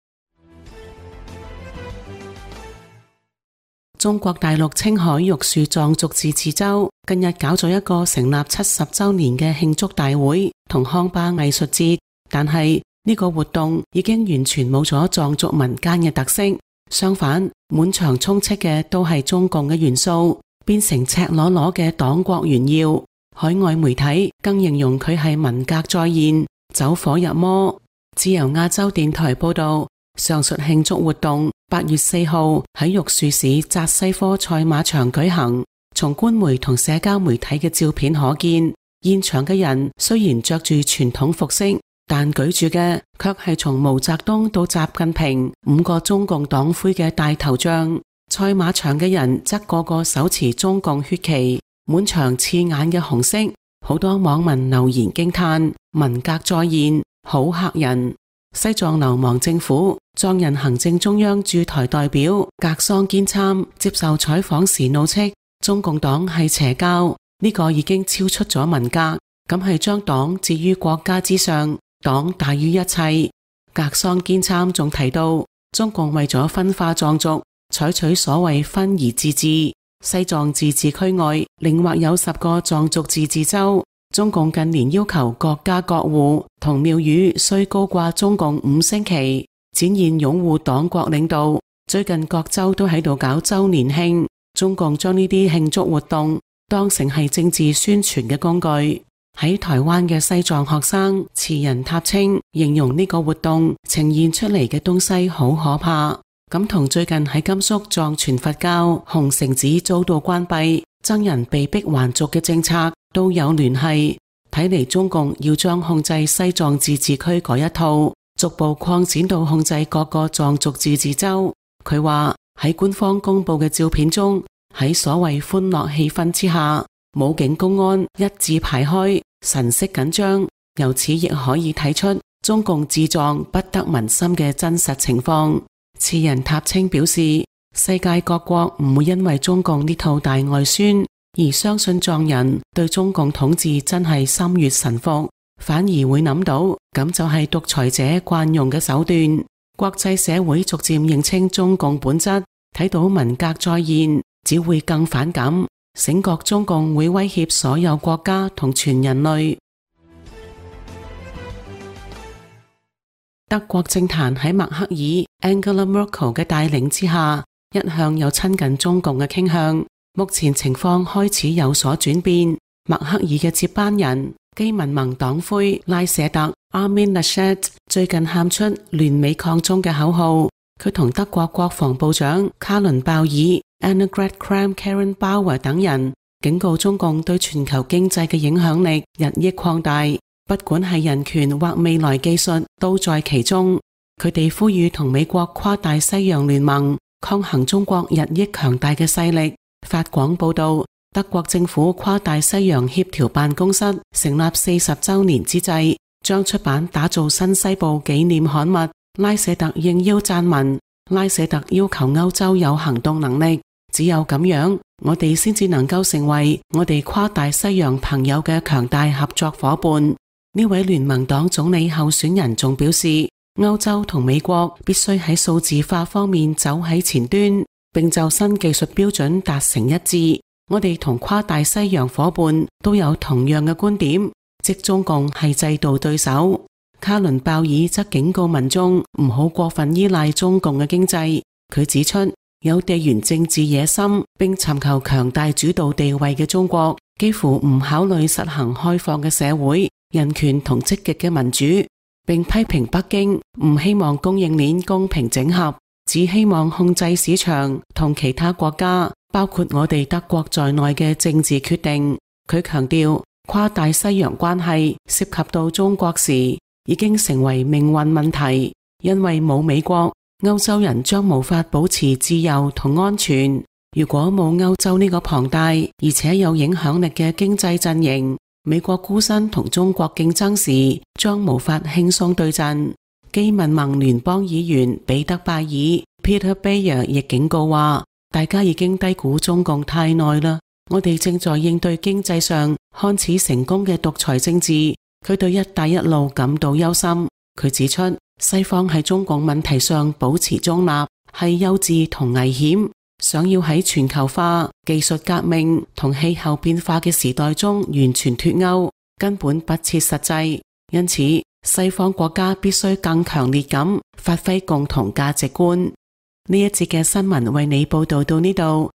中國大陸青海玉樹藏族自治州近日搞咗一個成立七十周年嘅慶祝大會同康巴藝術節，但係呢個活動已經完全冇咗藏族民間嘅特色，相反，滿場充斥嘅都係中共嘅元素，變成赤裸裸嘅黨國炫耀。海外媒體更形容佢係文革再現，走火入魔。自由亞洲電台報道，上述慶祝活動八月四號喺玉樹市扎西科賽馬場舉行。從官媒同社交媒體嘅照片可見，現場嘅人雖然着住傳統服飾，但舉住嘅卻係從毛澤東到習近平五個中共黨魁嘅大頭像。賽馬場嘅人則個個手持中共血旗，滿場刺眼嘅紅色，好多網民留言驚嘆：文革再現，好嚇人。西藏流亡政府藏人行政中央駐台代表格桑堅參接受採訪時怒斥中共黨係邪教，呢個已經超出咗文革，咁係將黨置於國家之上，黨大於一切。格桑堅參仲提到，中共為咗分化藏族，採取所謂分而治之，西藏自治區外另劃有十個藏族自治州。中共近年要求各家各戶同廟宇須高掛中共五星旗，展現擁護黨國領導。最近各州都喺度搞周年慶，中共將呢啲慶祝活動當成係政治宣傳嘅工具。喺台灣嘅西藏學生詞人塔清形容呢個活動呈現出嚟嘅東西好可怕，咁同最近喺甘肅藏傳佛教洪城寺遭到關閉，僧人被逼還俗嘅政策都有聯繫。睇嚟中共要將控制西藏自治區嗰一套逐步擴展到控制各個藏族自治州。佢話喺官方公布嘅照片中，喺所謂歡樂氣氛之下，武警公安一字排開，神色緊張，由此亦可以睇出中共治藏不得民心嘅真實情況。詞人塔清表示，世界各國唔會因為中共呢套大外宣而相信藏人對中共統治真係心悅神服，反而會諗到咁就係獨裁者慣用嘅手段。國際社會逐漸認清中共本質，睇到文革再現，只會更反感，醒覺中共會威脅所有國家同全人類。德國政壇喺默克爾 Angela Merkel 嘅帶領之下，一向有親近中共嘅傾向。目前情況開始有所轉變，默克爾嘅接班人基民盟黨魁拉舍特 Armin Laschet 最近喊出聯美抗中嘅口號。佢同德國國防部長卡倫鮑爾 Annegret Kramp-Karrenbauer 鮑爾等人警告中共對全球經濟嘅影響力日益擴大，不管係人權或未來技術都在其中。佢哋呼籲同美國跨大西洋聯盟抗衡中國日益強大嘅勢力。法廣報道，德國政府跨大西洋協調辦公室成立四十周年之際，將出版打造新西部紀念刊物。拉舍特應邀撰文，拉舍特要求歐洲有行動能力，只有咁樣，我哋先至能夠成為我哋跨大西洋朋友嘅強大合作夥伴。呢位聯盟黨總理候選人仲表示，歐洲同美國必須喺數字化方面走喺前端，並就新技術標準達成一致。我哋同跨大西洋夥伴都有同樣嘅觀點，即中共係制度對手。卡倫鮑爾則警告民眾唔好過分依賴中共嘅經濟。佢指出，有地緣政治野心並尋求強大主導地位嘅中國，幾乎唔考慮實行開放嘅社會、人權同積極嘅民主，並批評北京唔希望供應鏈公平整合，只希望控制市場同其他國家，包括我哋德國在內嘅政治決定。佢強調，跨大西洋關係涉及到中國時，已經成為命運問題，因為冇美國，歐洲人將無法保持自由同安全。如果冇歐洲呢個龐大而且有影響力嘅經濟陣營，美國孤身同中國競爭時，將無法輕鬆對陣。基民盟聯邦議員彼得拜爾 Peter Bayer 亦警告話，大家已經低估中共太耐啦，我哋正在應對經濟上看似成功嘅獨裁政治。佢對一帶一路感到憂心。佢指出，西方喺中共問題上保持中立係幼稚同危險，想要喺全球化、技術革命同氣候變化嘅時代中完全脫鈎，根本不切實際。因此， 西方國家必須更強烈咁發揮共同價值觀。呢一節嘅新聞為你報道到呢度。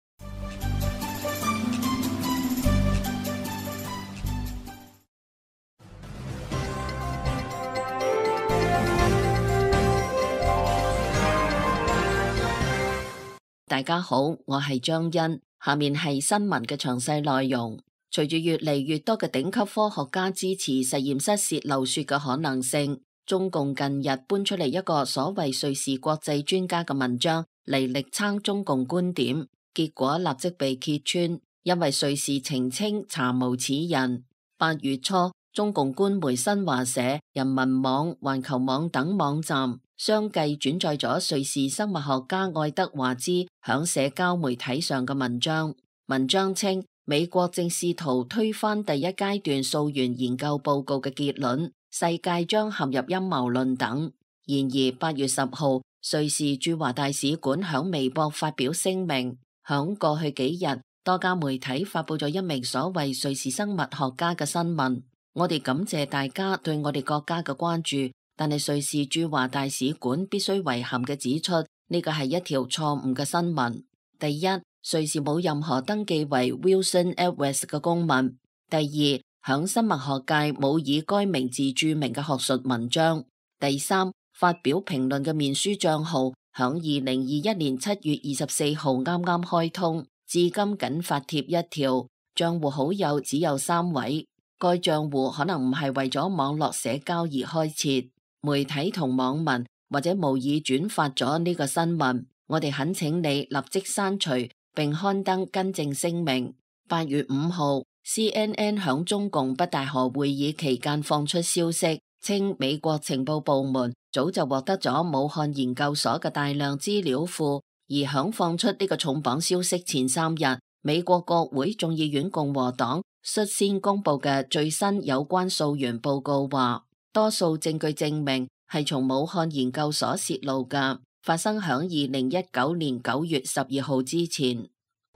大家好，我係張欣，下面係新聞嘅詳細內容。隨住越嚟越多嘅頂級科學家支持實驗室洩漏雪嘅可能性，中共近日搬出嚟一個所謂瑞士國際專家嘅文章嚟力撐中共觀點，結果立即被揭穿，因為瑞士澄清查無此人。八月初，中共官媒新華社、人民網、環球網等網站相繼轉載咗瑞士生物學家愛德華茲響社交媒體上嘅文章。文章稱，美國正試圖推翻第一階段溯源研究報告嘅結論，世界將陷入陰謀論等。然而，八月十號，瑞士駐華大使館響微博發表聲明，響過去幾日，多家媒體發佈咗一名所謂瑞士生物學家嘅新聞。我哋感謝大家對我哋國家嘅關注，但係瑞士駐華大使館必須遺憾嘅指出，呢個係一條錯誤嘅新聞。第一，瑞士冇任何登記為 Wilson Edwards 嘅公民。第二，響生物學界冇以該名字著名嘅學術文章。第三，發表評論嘅面書賬號響二零二一年七月二十四號啱啱開通，至今僅發帖一條，賬戶好友只有三位。該賬戶可能唔係為咗網絡社交而開設，媒體同網民或者無意轉發咗呢個新聞，我哋懇請你立即刪除並刊登更正聲明。八月五號 C N N 響中共北戴河會議期間放出消息，稱美國情報部門早就獲得咗武漢研究所嘅大量資料庫，而響放出呢個重磅消息前三日，美國國會眾議院共和黨率先公布嘅最新有關溯源報告話，多數證據證明係從武漢研究所洩露嘅，發生響二零一九年九月十二號之前。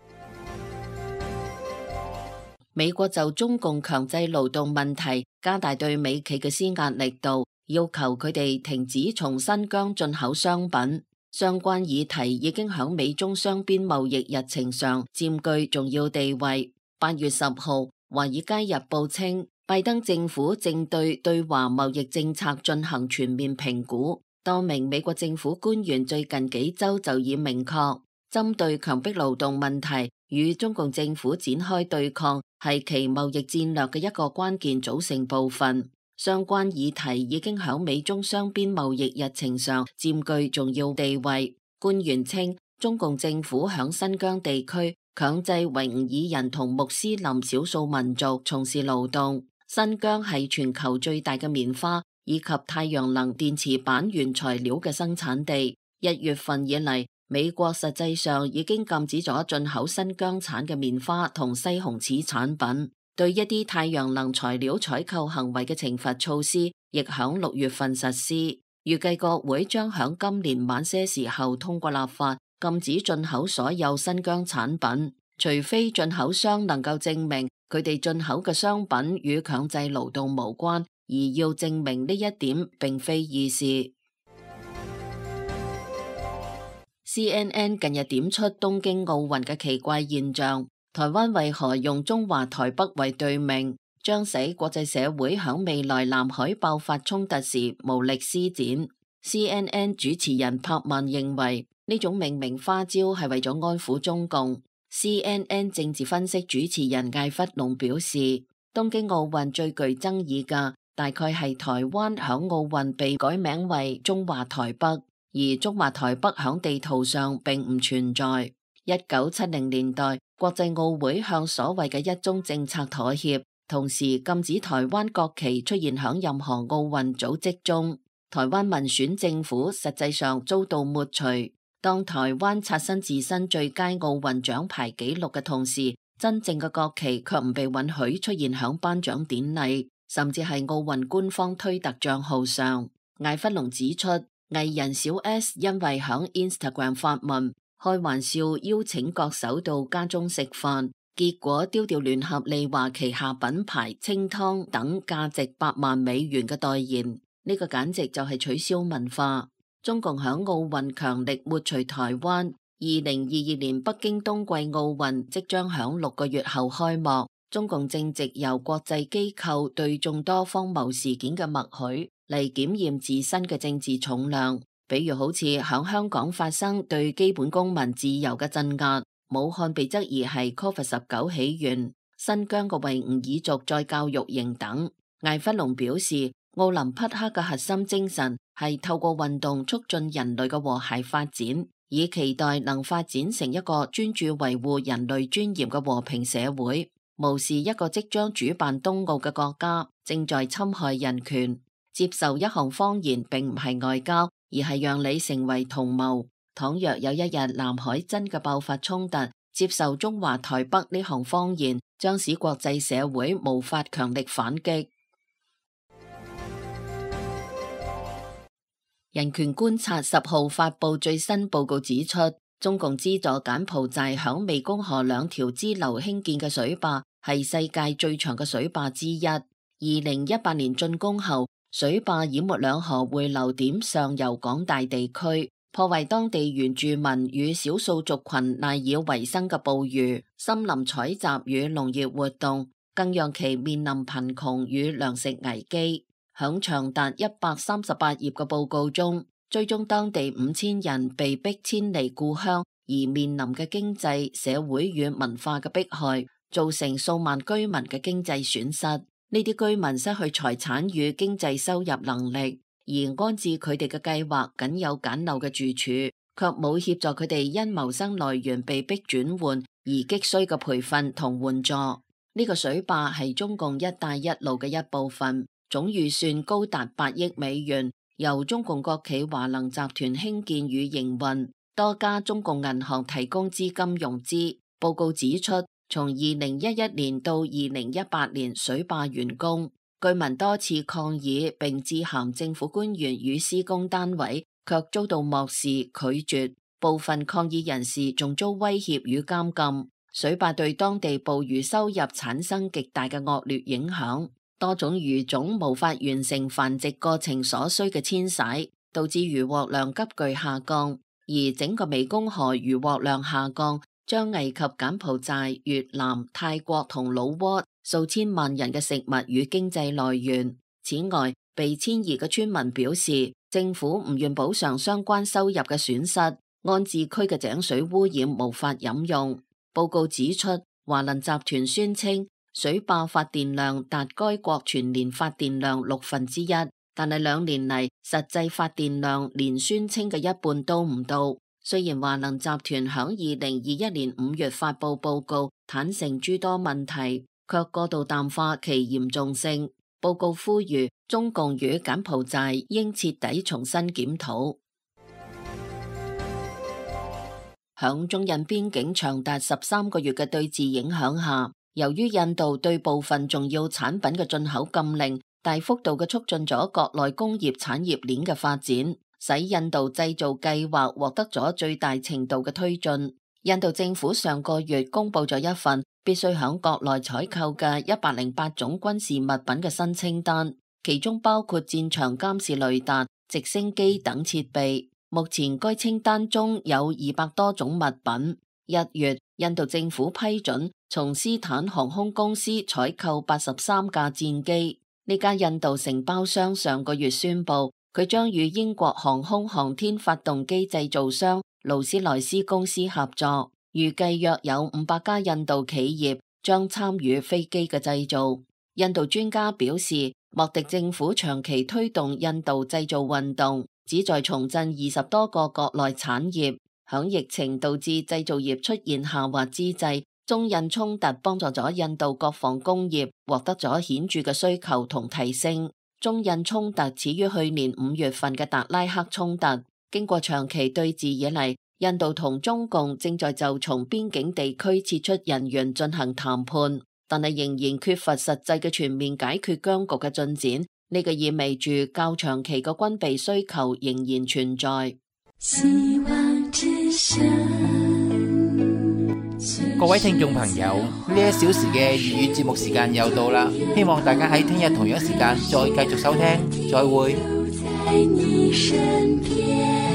美國就中共強制勞動問題加大對美企嘅施壓力度，要求佢哋停止從新疆進口商品。相關議題已經響美中雙邊貿易日程上佔據重要地位。八月十號，華爾街日報稱，拜登政府正對對華貿易政策進行全面評估。多名美國政府官員最近幾周就已明確，針對強迫勞動問題與中共政府展開對抗係其貿易戰略嘅一個關鍵組成部分。相關議題已經響美中雙邊貿易日程上佔據重要地位。官員稱，中共政府響新疆地區強制維吾爾人同穆斯林少數民族從事勞動。新疆係全球最大嘅棉花以及太陽能電池板原材料嘅生產地。一月份以嚟，美國實際上已經禁止咗進口新疆產嘅棉花同西紅柿產品。對一啲太陽能材料採購行為嘅懲罰措施，亦響六月份實施。預計國會將響今年晚些時候通過立法，禁止進口所有新疆產品，除非進口商能夠證明佢哋進口嘅商品與強制勞動無關，而要證明呢一點並非易事。C N N 近日點出東京奧運嘅奇怪現象。台灣為何用中華台北為隊名，將使國際社會響未來南海爆發衝突時無力施展。C N N 主持人柏曼認為呢種命名花招係為咗安撫中共。C N N 政治分析主持人艾弗龍表示，東京奧運最具爭議嘅大概係台灣響奧運被改名為中華台北，而中華台北響地圖上並唔存在。一九七零年代，國際奧會向所謂嘅一中政策妥協，同時禁止台灣國旗出現響任何奧運組織中。台灣民選政府實際上遭到抹除。當台灣刷新自身最佳奧運獎牌紀錄嘅同時，真正嘅國旗卻唔被允許出現響頒獎典禮，甚至係奧運官方推特賬號上。艾弗龍指出，藝人小 S 因為響 Instagram 發文，開玩笑邀請各首到家中食飯，結果丟掉聯合利華旗下品牌清湯等價值百萬美元嘅代言。 呢個簡直就係取消文化。中共響奧運強力抹除台灣。二零二二年北京冬季奧運即將響六個月後開幕，中共正值由國際機構對眾多荒謬事件嘅默許嚟檢驗自身嘅政治重量，比如好似響香港發生對基本公民自由嘅鎮壓，武漢被質疑係 Covid 十九起源，新疆嘅維吾爾族再教育營等。艾弗隆表示，奧林匹克嘅核心精神係透過運動促進人類嘅和諧發展，以期待能發展成一個專注維護人類尊嚴嘅和平社會，無視一個即將主辦冬奧嘅國家正在侵害人權。接受一項謊言並唔係外交，而係讓你成為同謀。倘若有一日南海真嘅爆發衝突，接受中華台北呢項謊言，將使國際社會無法強力反擊。人權觀察十號發佈最新報告指出，中共資助柬埔寨響湄公河兩條支流興建嘅水壩係世界最長嘅水壩之一。二零一八年竣工後，水壩淹沒兩河匯流點上游廣大地區，破壞當地原住民與少數族群賴以為生嘅捕魚、森林採集與農業活動，更讓其面臨貧窮與糧食危機。響長達一百三十八頁嘅報告中，追蹤當地五千人被迫遷離故鄉而面臨嘅經濟、社會與文化嘅迫害，造成數萬居民嘅經濟損失。呢啲居民失去財產與經濟收入能力，而安置佢哋嘅計劃僅有簡陋嘅住處，卻冇協助佢哋因謀生來源被迫轉換而急需嘅培訓同援助。呢、這個水壩係中共一帶一路嘅一部分。總預算高達八億美元，由中共國企華能集團興建與營運，多家中共銀行提供資金融資。報告指出，從二零一一年到二零一八年水壩完工，居民多次抗議並致函政府官員與施工單位，卻遭到漠視拒絕。部分抗議人士仲遭威脅與監禁。水壩對當地捕魚收入產生極大嘅惡劣影響。多種魚種無法完成繁殖過程所需嘅遷徙，導致漁獲量急劇下降，而整個湄公河漁獲量下降將危及柬埔寨、越南、泰國同老撾數千萬人嘅食物與經濟來源。此外，被遷移嘅村民表示，政府唔願補償相關收入嘅損失，安置區嘅井水污染無法飲用。報告指出，華能集團宣稱水壩發電量達該國全年發電量六分之一，但係兩年嚟實際發電量連宣稱嘅一半都唔到。雖然華能集團響二零二一年五月發布報告，坦承諸多問題，卻過度淡化其嚴重性。報告呼籲中共與柬埔寨應徹底重新檢討。響中印邊境長達十三個月嘅對峙影響下，由於印度對部分重要產品嘅進口禁令，大幅度嘅促進咗國內工業產業鏈嘅發展，使印度製造計劃獲得咗最大程度嘅推進。印度政府上個月公布咗一份必須響國內採購嘅一百零八種軍事物品嘅新清單，其中包括戰場監視雷達、直升機等設備。目前該清單中有二百多種物品。一月，印度政府批准從斯坦航空公司採購八十三架戰機。呢家印度承包商上個月宣布，佢將與英國航空航天發動機製造商勞斯萊斯公司合作，預計約有五百家印度企業將參與飛機嘅製造。印度專家表示，莫迪政府長期推動印度製造運動，旨在重振二十多個國內產業。響疫情導致製造業出現下滑之際，中印衝突幫助咗印度國防工業獲得咗顯著嘅需求同提升。中印衝突始於去年五月份嘅達拉克衝突，經過長期對峙以嚟，印度同中共正在就從邊境地區撤出人員進行談判，但係仍然缺乏實際嘅全面解決僵局嘅進展。呢個意味住較長期嘅軍備需求仍然存在。 希望之聲，各位聽眾朋友，呢一小時嘅粵語節目時間又到啦，希望大家喺聽日同樣時間再繼續收聽，再會。 在你身邊。